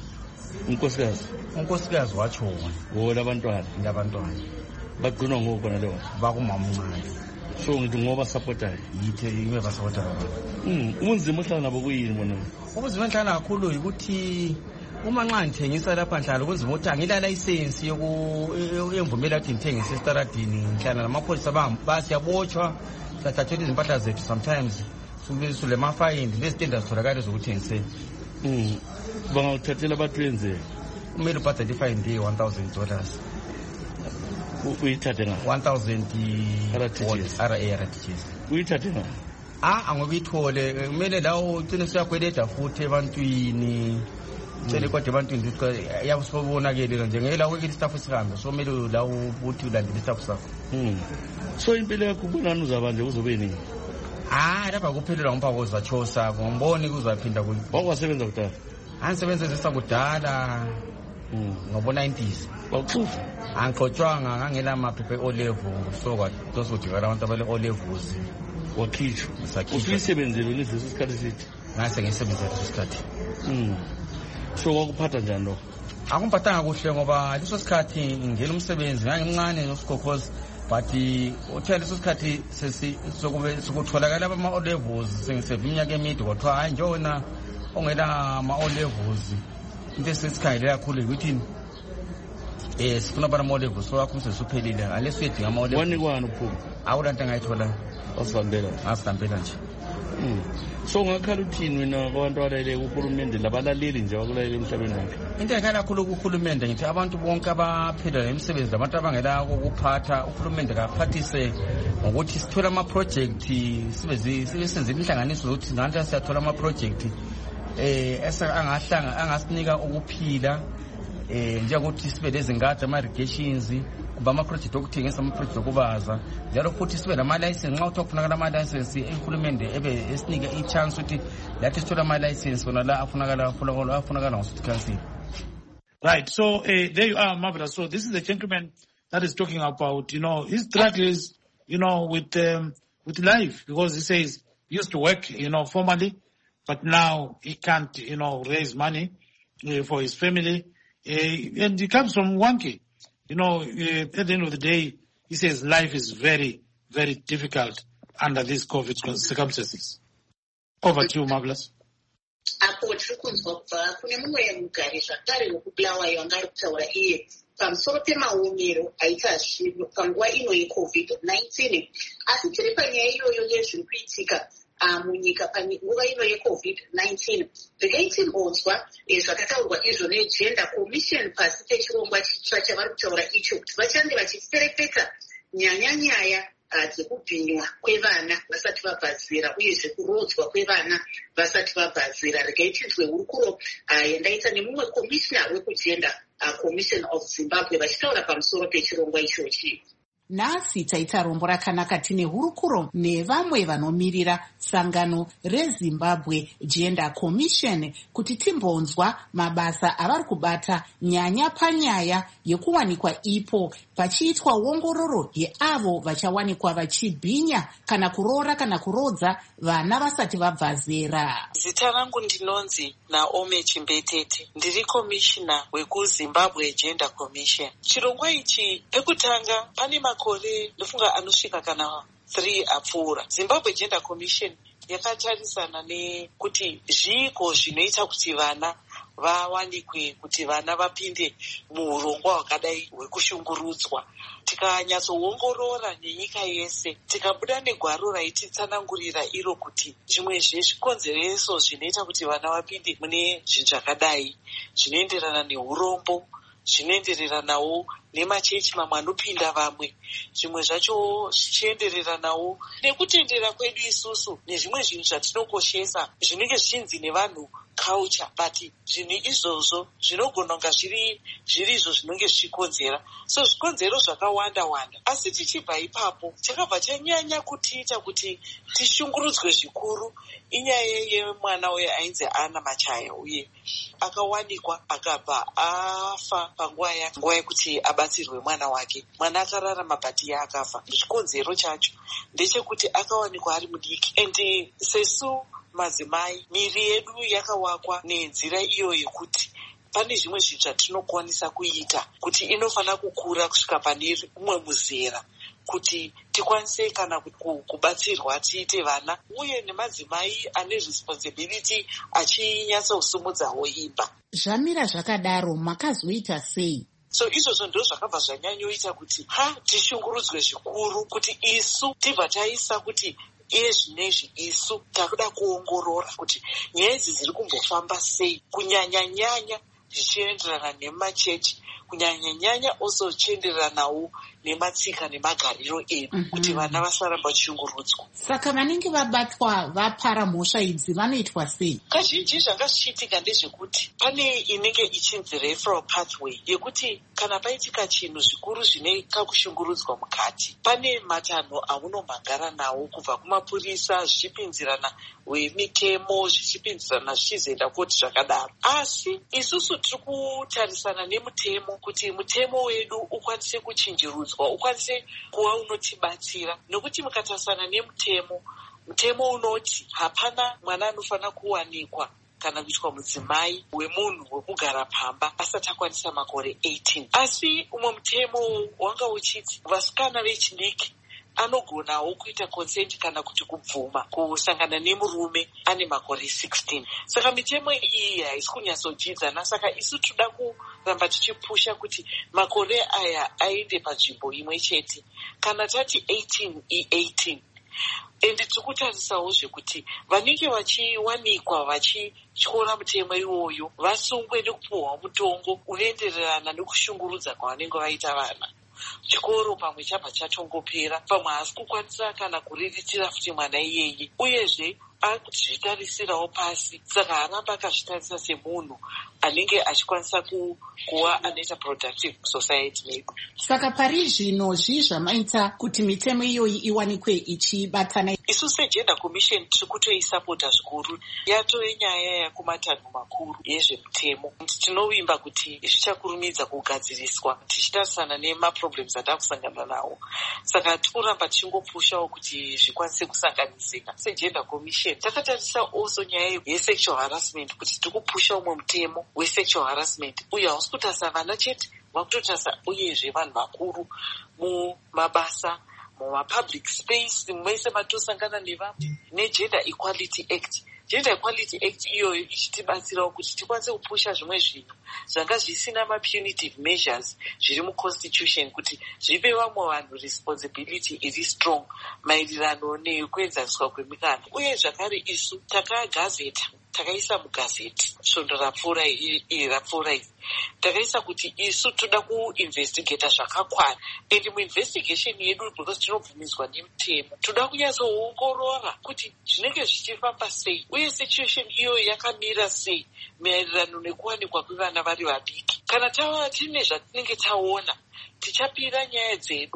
unkosikazi wachona wona abantwana bagcina ngoba naleyo bakumama uncane so ngithi ngoba supportayo yibe basupporta ubunzima ohlala nabo kuyini bona ubunzima enhlala kakhulu ukuthi uma nxa ngithengisa lapha nhlala kunzima ukuthi angila license yemvumela ukuthi ngithengise estaradini nhlala namapholisa basiyabotshwa sathathela izimpahla zethu sometimes sule mafayini lezitenda zitholakala zokuthengisela bangawuthathela abatwenze kumele ubhadale ifine day $1,000 uyithathe nga 1,000 RTGS uyithathe nga angobithole kumele lawo ucine siyakweleda futhi ebantwini cele kodwa ebantwini ukuthi yabo sobonakele njengela wekile staff sihambe so kumele lawo uthi ulandele staff sakho so impilo yakho ubonani uzaba nje uzobe nini lapha kuphelelwa ngomphakozi zachosa ngomboni kuzaphinda wakwasebenza kudala angisebenzisa kudala ngobo-90s wakuxufa angixotshwanga ngangela maphepha e-O-level so kwatosodingala abantu abale-O-levels wakhitshwa usuyisebenzile uleso sikhathi sithi ngase ngiyisebenzela leso sikhathi so kwakuphatha njani lokho akumphathanga kuhle ngoba leso sikhathi ngingena umsebenzi ngangimncane nosikokhozi but uthe leso sikhathi sokutholakala ama-O-levels sengiseva iminyaka emide kwathiwa hayi njona ongela ama-O-levels into esisikhangelela kakhulu yikuthini sifuna abantu ama-O-levels so wakho umsesuphelile unless uyedinga ama-O-levels wanikwani uphuma awulanto angayithola asihambela nje so ungakhala uthini wena kwabantu abalalele kuhulumende labalaleli nje bakulalela emhlabeni wonke into engakhala kakhulu kuhulumende ngithi abantu bonke abaphila imisebenzi labantu abangela kokuphatha uhulumende kaphathise ngokuthi sithola ama-projekthi sibe senzile inhlanganiso zokuthi ngathi siyathola ama-projekthi angasinika ukuphila njengokuthi sibe lezingadi ama-irrigations kuba ama-project okuthengisa ama-project okubaza njalo futhi sibe nama-license nxa kuthiwa kufunakala ama-license ehulumende ebe esinike i-chance ukuthi lathi sithola ama-license wona la afunakala ngosouth council. Right, so there you are, Marvelous. So this is the gentleman that is talking about, his struggles, with life, because he says he used to work, formally, but now he can't, raise money for his family. And he comes from Wanke. At the end of the day, he says life is very, very difficult under these COVID circumstances. Over to you, Marvelous. Apo tiri kunzwa kubva kune mumwe mugari zvakare wekubulawayo anga ari kutaura iye pamusoro pemaomero aita zvinhu panguva ino yeCovid-19. Asi tiri panyaya iyoyo yezviri kuitika munyika panguva ino yeCovid-19. Ndakaimbonzwa zvakataurwa izvo neGender Commission pasi pechirongwa chitsva chavari kutaura icho kuti vachange vachiferefeta nyaya dzekubhinywa kwevana vasati vabva zera uyezve kurodzwa kwevana vasati vabva zera. Regai tinzwe hurukuro yandaita nemumwe komishina wekugender Commission of Zimbabwe vachitaura pamusoro pechirongwa ichochi. Nhasi taita rombo rakanaka tine hurukuro nevamwe vanomirira sangano reZimbabwe Gender Commission kuti timbonzwa mabasa avari kubata nyanya panyaya yekuwanikwa ipo pachiitwa ongororo yeavo vachawanikwa vachibhinya kana kuroora kana kurodza vana vasati vabva zera. Zita rangu ndinonzi Naomi Chimbetete, ndiri komishina wekuZimbabwe Gender Commission. Chirongwa ichi pekutanga pane makore ndofunga anosvika kana 3 apfuura. Zimbabwe Gender Commission yakatarisana nekuti zviiko zvinoita kuti vana vawanikwe, kuti vana vapinde muurongwa hwakadai hwekushungurudzwa. Tikanyatsoongorora nenyika yese, tikabuda negwaro raititsanangurira iro kuti zvimwe zvezvikonzereso zvinoita kuti vana vapinde mune zvinhu zvakadai zvinoenderana neurombo, zvinoendereranawo nemachechi mamwe anopinda vamwe, zvimwe zvacho zvichiendereranawo nekutendera kwedu isusu nezvimwe zvinhu zvatinokoshesa zvinenge zvichinzi nevanhu culture, but zvinhu izvozvo zvinogona kunga zviri izvo zvinenge zvichikonzera. So zvikonzero zvakawanda wanda, asi tichibva ipapo chakabva chanyanya kutiita kuti tishungurudzwe zvikuru inyaya yemwana uye ainzi Ana Machaya, uye akawanikwa akabva afa panguva yekuti abatsirwe mwana wake. Mwana akararama bhati akafa. Chikonzero chacho ndechekuti akawanikwa ari mudiki, and sesu madzimai miri yedu yakawakwa nenzira iyo yekuti pane zvimwe zvinhu zvatinokwanisa kuita kuti inofana kukura kusvika pane umwe muzera kuti tikwanise kana kubatsirwa tiite vana, uye nemadzimai ane responsibility achinyatsosimudzawo imba. Zvamira zvakadaro makazoita sei? So izvozvo ndo zvakabva zvanyanyoita kuti tishungurudzwe zvikuru kuti isu tibva taisa kuti zvinezvi isu takuda kuongorora kuti nyaya idzi dziri kumbofamba sei, kunyanya-nyanya zvichienderana nemachechi, kunyanya-nyanya also zvichienderanawo nematsika nemagariro edu, kuti vana vasaramba vachishungurudzwa. Saka vanenge vabatwa vapara mhosva idzi vanoitwa sei? Kazhinji zvanga zvichiitika ndezvekuti pane inenge ichinzi referral pathway yekuti kana paitika chinhu zvikuru zvine kakushungurudzwa mukati, pane matanho aunomhangara nawo kubva kumapurisa zvichipinzirana wemitemo, zvichipinzirana zvichizoenda koti zvakadaro. Asi isusu tiri kutarisana nemutemo kuti mutemo wedu ukwanise kuchinjirudzwa, ukwanise kuva unotibatsira, nokuti mukatarisana nemutemo, mutemo unoti hapana mwana anofanira kuwanikwa kana kuitwa mudzimai wemunhu wekugara pamba asati akwanisa makore 18. Asi umwe mutemo wanga uchiti vasikana vechidiki anogonawo kuita consent kana kuti kubvuma kusangana nemurume ane makore 16. Saka mitemo iyi haisi kunyatsodzidzana, saka isu toda kuramba tichipusha kuti makore aya aende panzvimbo imwe chete. Kana tati 18 i18, ende tiri kutarisawo zvekuti vanenge vachiwanikwa vachityora mutemo iwoyo vasungwe nekupuhwa mutongo unoendererana nekushungurudza kwavanenge vaita vana. Chikoro pamwe chabva chatongopera, pamwe haasi kukwanisa kana kuriritira futi mwana iyeye, uyezve akuzvitarisirawo pasi, saka haramba akazvitarisa semunhu anenge achikwanisa kuva anoita productive society medu. Saka pari zvino zvii zvamaita kuti mitemo iyoyi iwanikwe ichibatana? Isu seGender Commission tiri kutoisapota zvikuru, yatove nyaya yakumatanho makuru yezvemutemo. Tinovimba kuti zvichakurumidza kugadziriswa tichitarisana nemaproblems atakusangana nawo. Saka tikuramba tichingopushawo kuti zvikwanise kusanganisika. SeGender Commission takatarisa also nyaya yesexual harassment, kuti tiri kupusha umwe mutemo wesexual harassment, uye hausi kutarisa vana chete, vakutotarisa uyezve vanhu vakuru mumabasa, mumapublic space, mese matosangana nevamwe, neGender Equality Act. Gender Equality Act iyoyo ichitibatsirawo kuti tikwanise kupusha zvimwe zvinhu zvanga zvisina mapunitive measures zviri muconstitution, kuti zvipe vamwe vanhu responsibility iri strong maererano nekuenzaniswa kwemikanda. Uye zvakare isu takagazeta, takaisa mugazeti svondo rapfuura iri takaisa kuti isu toda kuinvestigata zvakakwana, and muinvestigation yedu because tinobvumidzwa nemutemo toda kunyatsoongorora kuti zvinenge zvichifamba sei uye situation iyo yakamira sei maererano nekuwanikwa kwevana vari vadiki. Kana tine zvatinenge taona, tichapira nyaya dzedu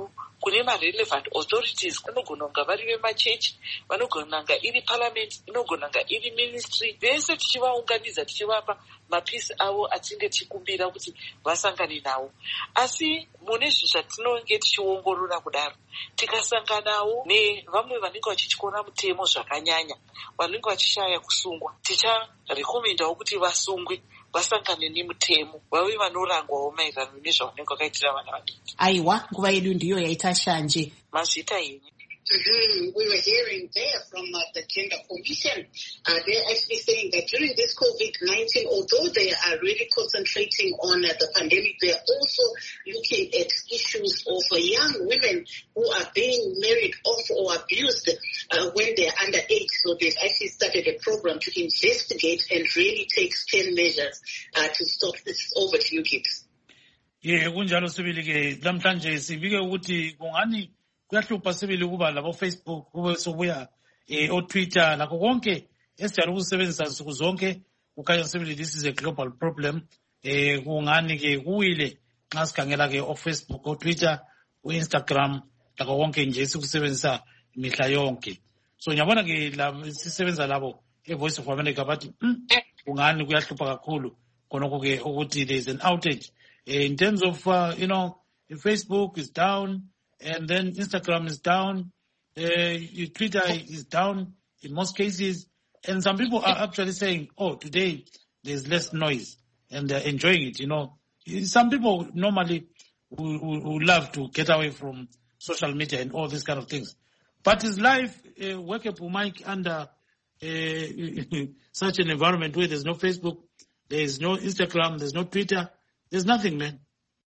kune ma-relevant authorities, vanogona kunga vari vemachechi, vanogona kunga iri parliament, inogona kunga iri ministry, vese tichivaunganidza tichivapa mapisi avo atinge tichikumbira kuti vasangane nawo. Asi mune zvinhu zvatinonge tichiongorora kudaro, tikasanganawo nevamwe vanenge vachityora mutemo zvakanyanya, vanenge vachishaya kusungwa, ticharekomendawo kuti vasungwe, vasangane nemutemo, vave vanorangwawo maererano nezvavanenge vakaitira vana vadiki. Aiwa, nguva yedu ndiyo yaita shanje. Mazvita yenyu. We were hearing there from the Gender Commission. They're actually saying that during this COVID-19, although they are really concentrating on the pandemic, they're also looking at issues of young women who are being married off or abused when they're underage. So they've actually started a program to investigate and really take stern measures to stop this. Over to you, Gibbs. Yeah, kunjalo sibili ke namhlanje sibike ukuthi kungani kuyahlupha sibili kuba labo Facebook kube sobuya Twitter lakho konke esijalo ukusebenzisa nsuku zonke kukhanya sibili this is a global problem. Kungani ke kuwile nxa sikhangela ke Facebook, Twitter, Instagram lakho konke nje sikusebenzisa imihla yonke. So ngiyabona ke sisebenza labo eVoice of America bathi kungani kuyahlupha kakhulu konke ke ukuthi there is an outage in terms of Facebook is down. And then Instagram is down, Twitter is down in most cases. And some people are actually saying, oh, today there's less noise and they're enjoying it, Some people normally who love to get away from social media and all these kind of things. But is life workable, Mike, under such an environment where there's no Facebook, there's no Instagram, there's no Twitter, there's nothing, man?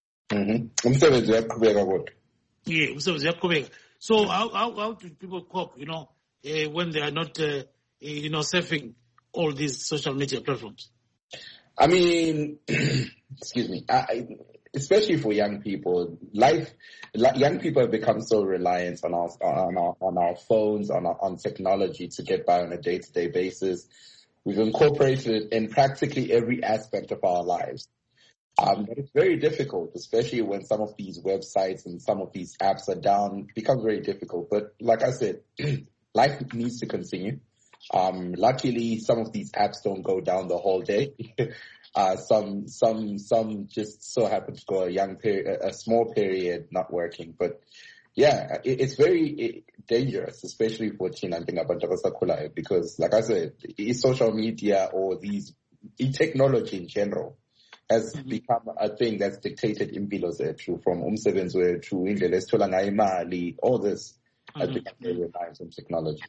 Yeah, so how do people cope, when they are not, surfing all these social media platforms? I mean, excuse me, especially for young people, young people have become so reliant on our phones, on technology to get by on a day-to-day basis. We've incorporated it in practically every aspect of our lives. But it's very difficult, especially when some of these websites and some of these apps are down. It becomes very difficult. But like I said, life needs to continue. Luckily, some of these apps don't go down the whole day. Some just so happen to go a small period not working. But yeah, it's very dangerous, especially for China because, like I said, social media or technology in general has become a thing that's dictated in zethu, from umsebenzi wethu, indlela esithola ngayo imali, all this has become very reliant on technology.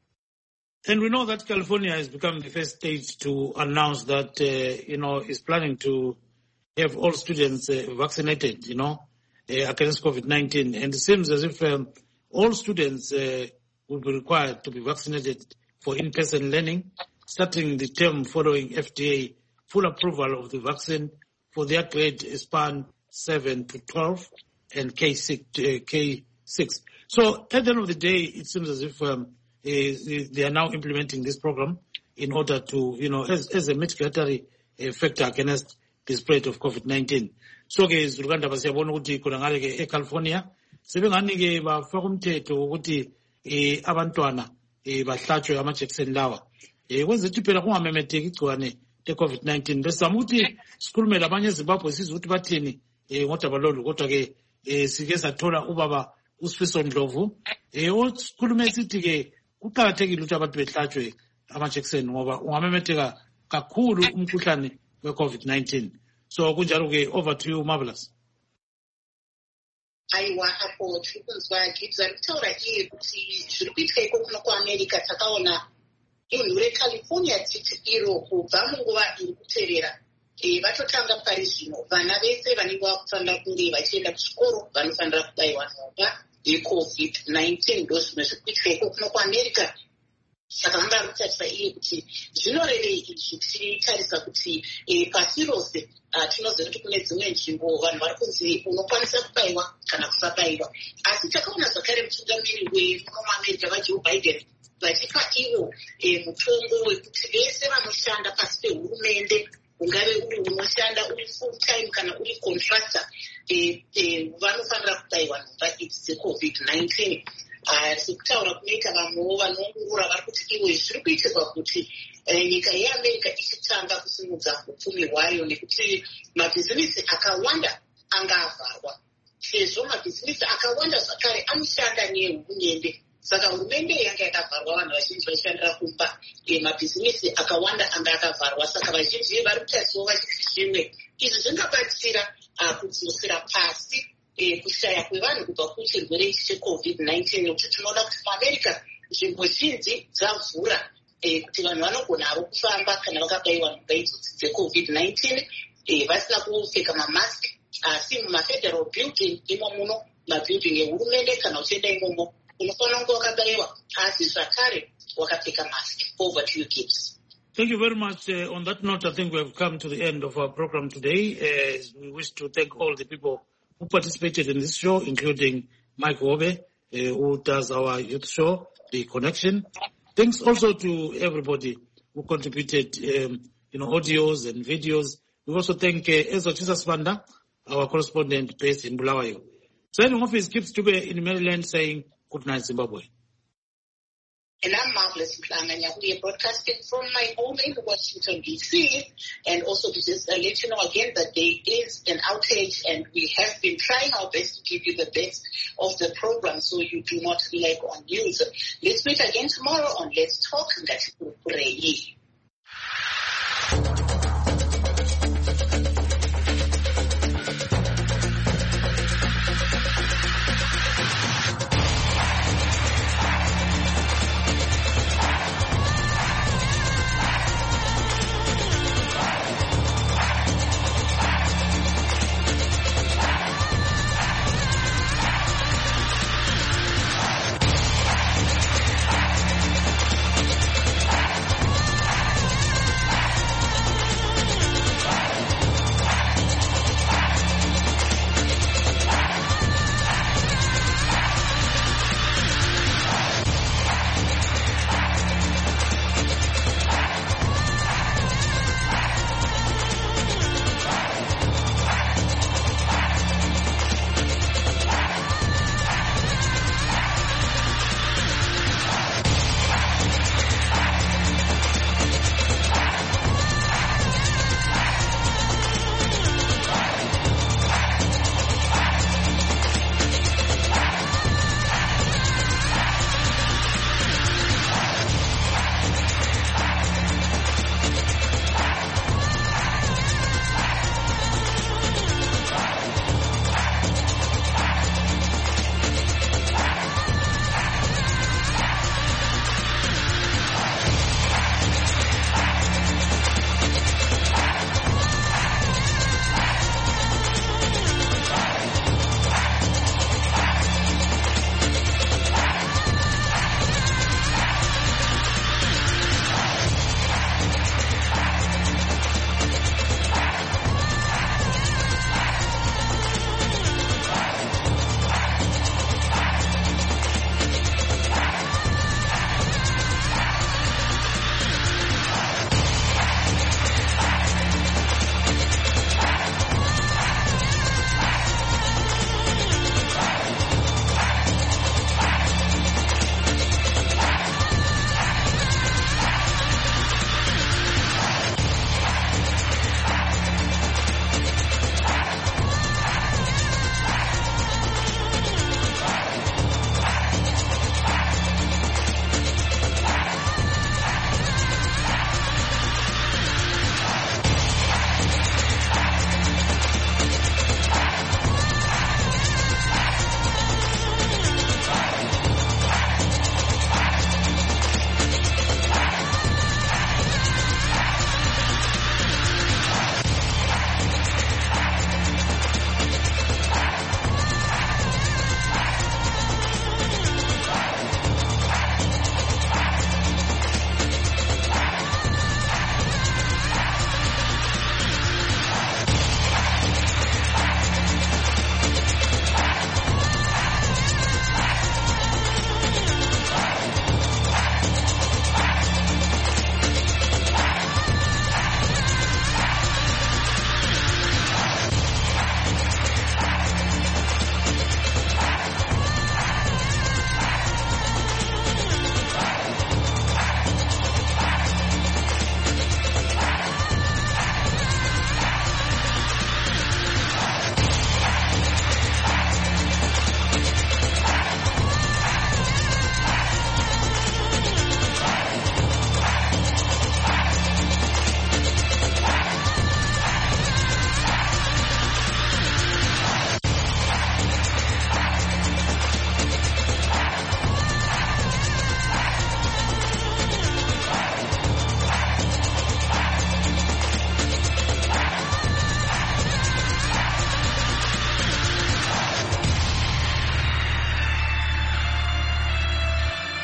And we know that California has become the first state to announce that, is planning to have all students vaccinated, against COVID-19. And it seems as if all students will be required to be vaccinated for in-person learning, starting the term following FDA full approval of the vaccine for their grade span 7 to 12 and K6. So at the end of the day, it seems as if they are now implementing this program in order to, as a mitigatory factor against the spread of COVID-19. So ke zilukanda basiyabona ukuthi khona ngale ke eCalifornia sebengani ke bafaka umthetho ukuthi abantwana bahlatshwe amajekiseni lawa. Kwenza ukuthi phela kungamemetheki igcikwane le-COVID-19 besizama ukuthi sikhulume labanye eZimbabwe sizwe ukuthi bathini ngodaba lolu, kodwa ke sike sathola ubaba uSifiso Ndlovu sikhulume sithi ke kuqakathekile ukuthi abantu behlatshwe amajekiseni ngoba ungamemetheka kakhulu umkhuhlane we-COVID-19. So kunjalo ke, over to you, Marvelous. Aiwa apo tikunzwa Gibbs arikutaura iye kuti zviri kuitika iko kuno kuAmerica takaona dunhu reCalifornia titi iro kubva munguva iri kuteerera vatotanga pari zvino vana vese vanenge vakufanira kunge vachienda kuchikoro vanofanira kubayiwa nhomba yeCovid-19 ndo zvimwe zviri kuitika iko kuno kuAmerica. Saka vanga vari kutarisa iye kuti zvinorevei izvi tichitarisa kuti pasi rose tinoziva kuti kune dzimwe nzvimbo vanhu vari kunzi unokwanisa kubayiwa kana kusabayiwa, asi takaona zvakare mutungamiri wemuAmerica vaJoe Biden vachipa ivo mutongo wekuti vese vanoshanda pasi pehurumende ungave uri unoshanda uri full time kana uri contractor, vanofanira kubayiwa nhomba idzi dzeCovid-19. Sekutaura kunoita vamwewo vanoongorora vari kuti iwe zviri kuitirwa kuti nyika yeAmerica ichitanga kusimudza upfumi hwayo, nekuti mabhizinisi akawanda anga avharwa, sezvo mabhizinisi akawanda zvakare anoshanda nehurumende. Saka hurumende yanga yakavharwa, vanhu vazhinji vaishandira kumba, mabhizinisi akawanda anga akavharwa. Saka vazhinji vari kutariswa vachiti zvimwe izvi zvingabatsira kudzosera pasi kushaya kwevanhu kubva kuchirwere ichi cheCovid-19, nekuti tinoona kuti muAmerica nzvimbo zhinji dzavhura kuti vanhu vanogona kufamba kana vakabayiwa nhomba idzodzi dzeCovid-19 vasina kupfeka mamask. Asi mumafederal building imo muno, mabuilding ehurumende, kana uchienda imomo unofanira kunge wakabayiwa asi zvakare wakapfeka mask. Over to you, Gibbs. Thank you very much. On that note, I think we have come to the end of our program today. We wish to thank all the people who participated in this show, including Mike Wobe, who does our youth show, The Connection. Thanks also to everybody who contributed, audios and videos. We also thank Ezo Chisasbanda, our correspondent based in Bulawayo. Signing off is Gibbs Dube in Maryland saying, good night, Zimbabwe. And I'm Marvelous Mhlanga, we are broadcasting from my home in Washington, D.C. And also to just let you know again that there is an outage, and we have been trying our best to give you the best of the program so you do not lag on news. Let's meet again tomorrow on Let's Talk.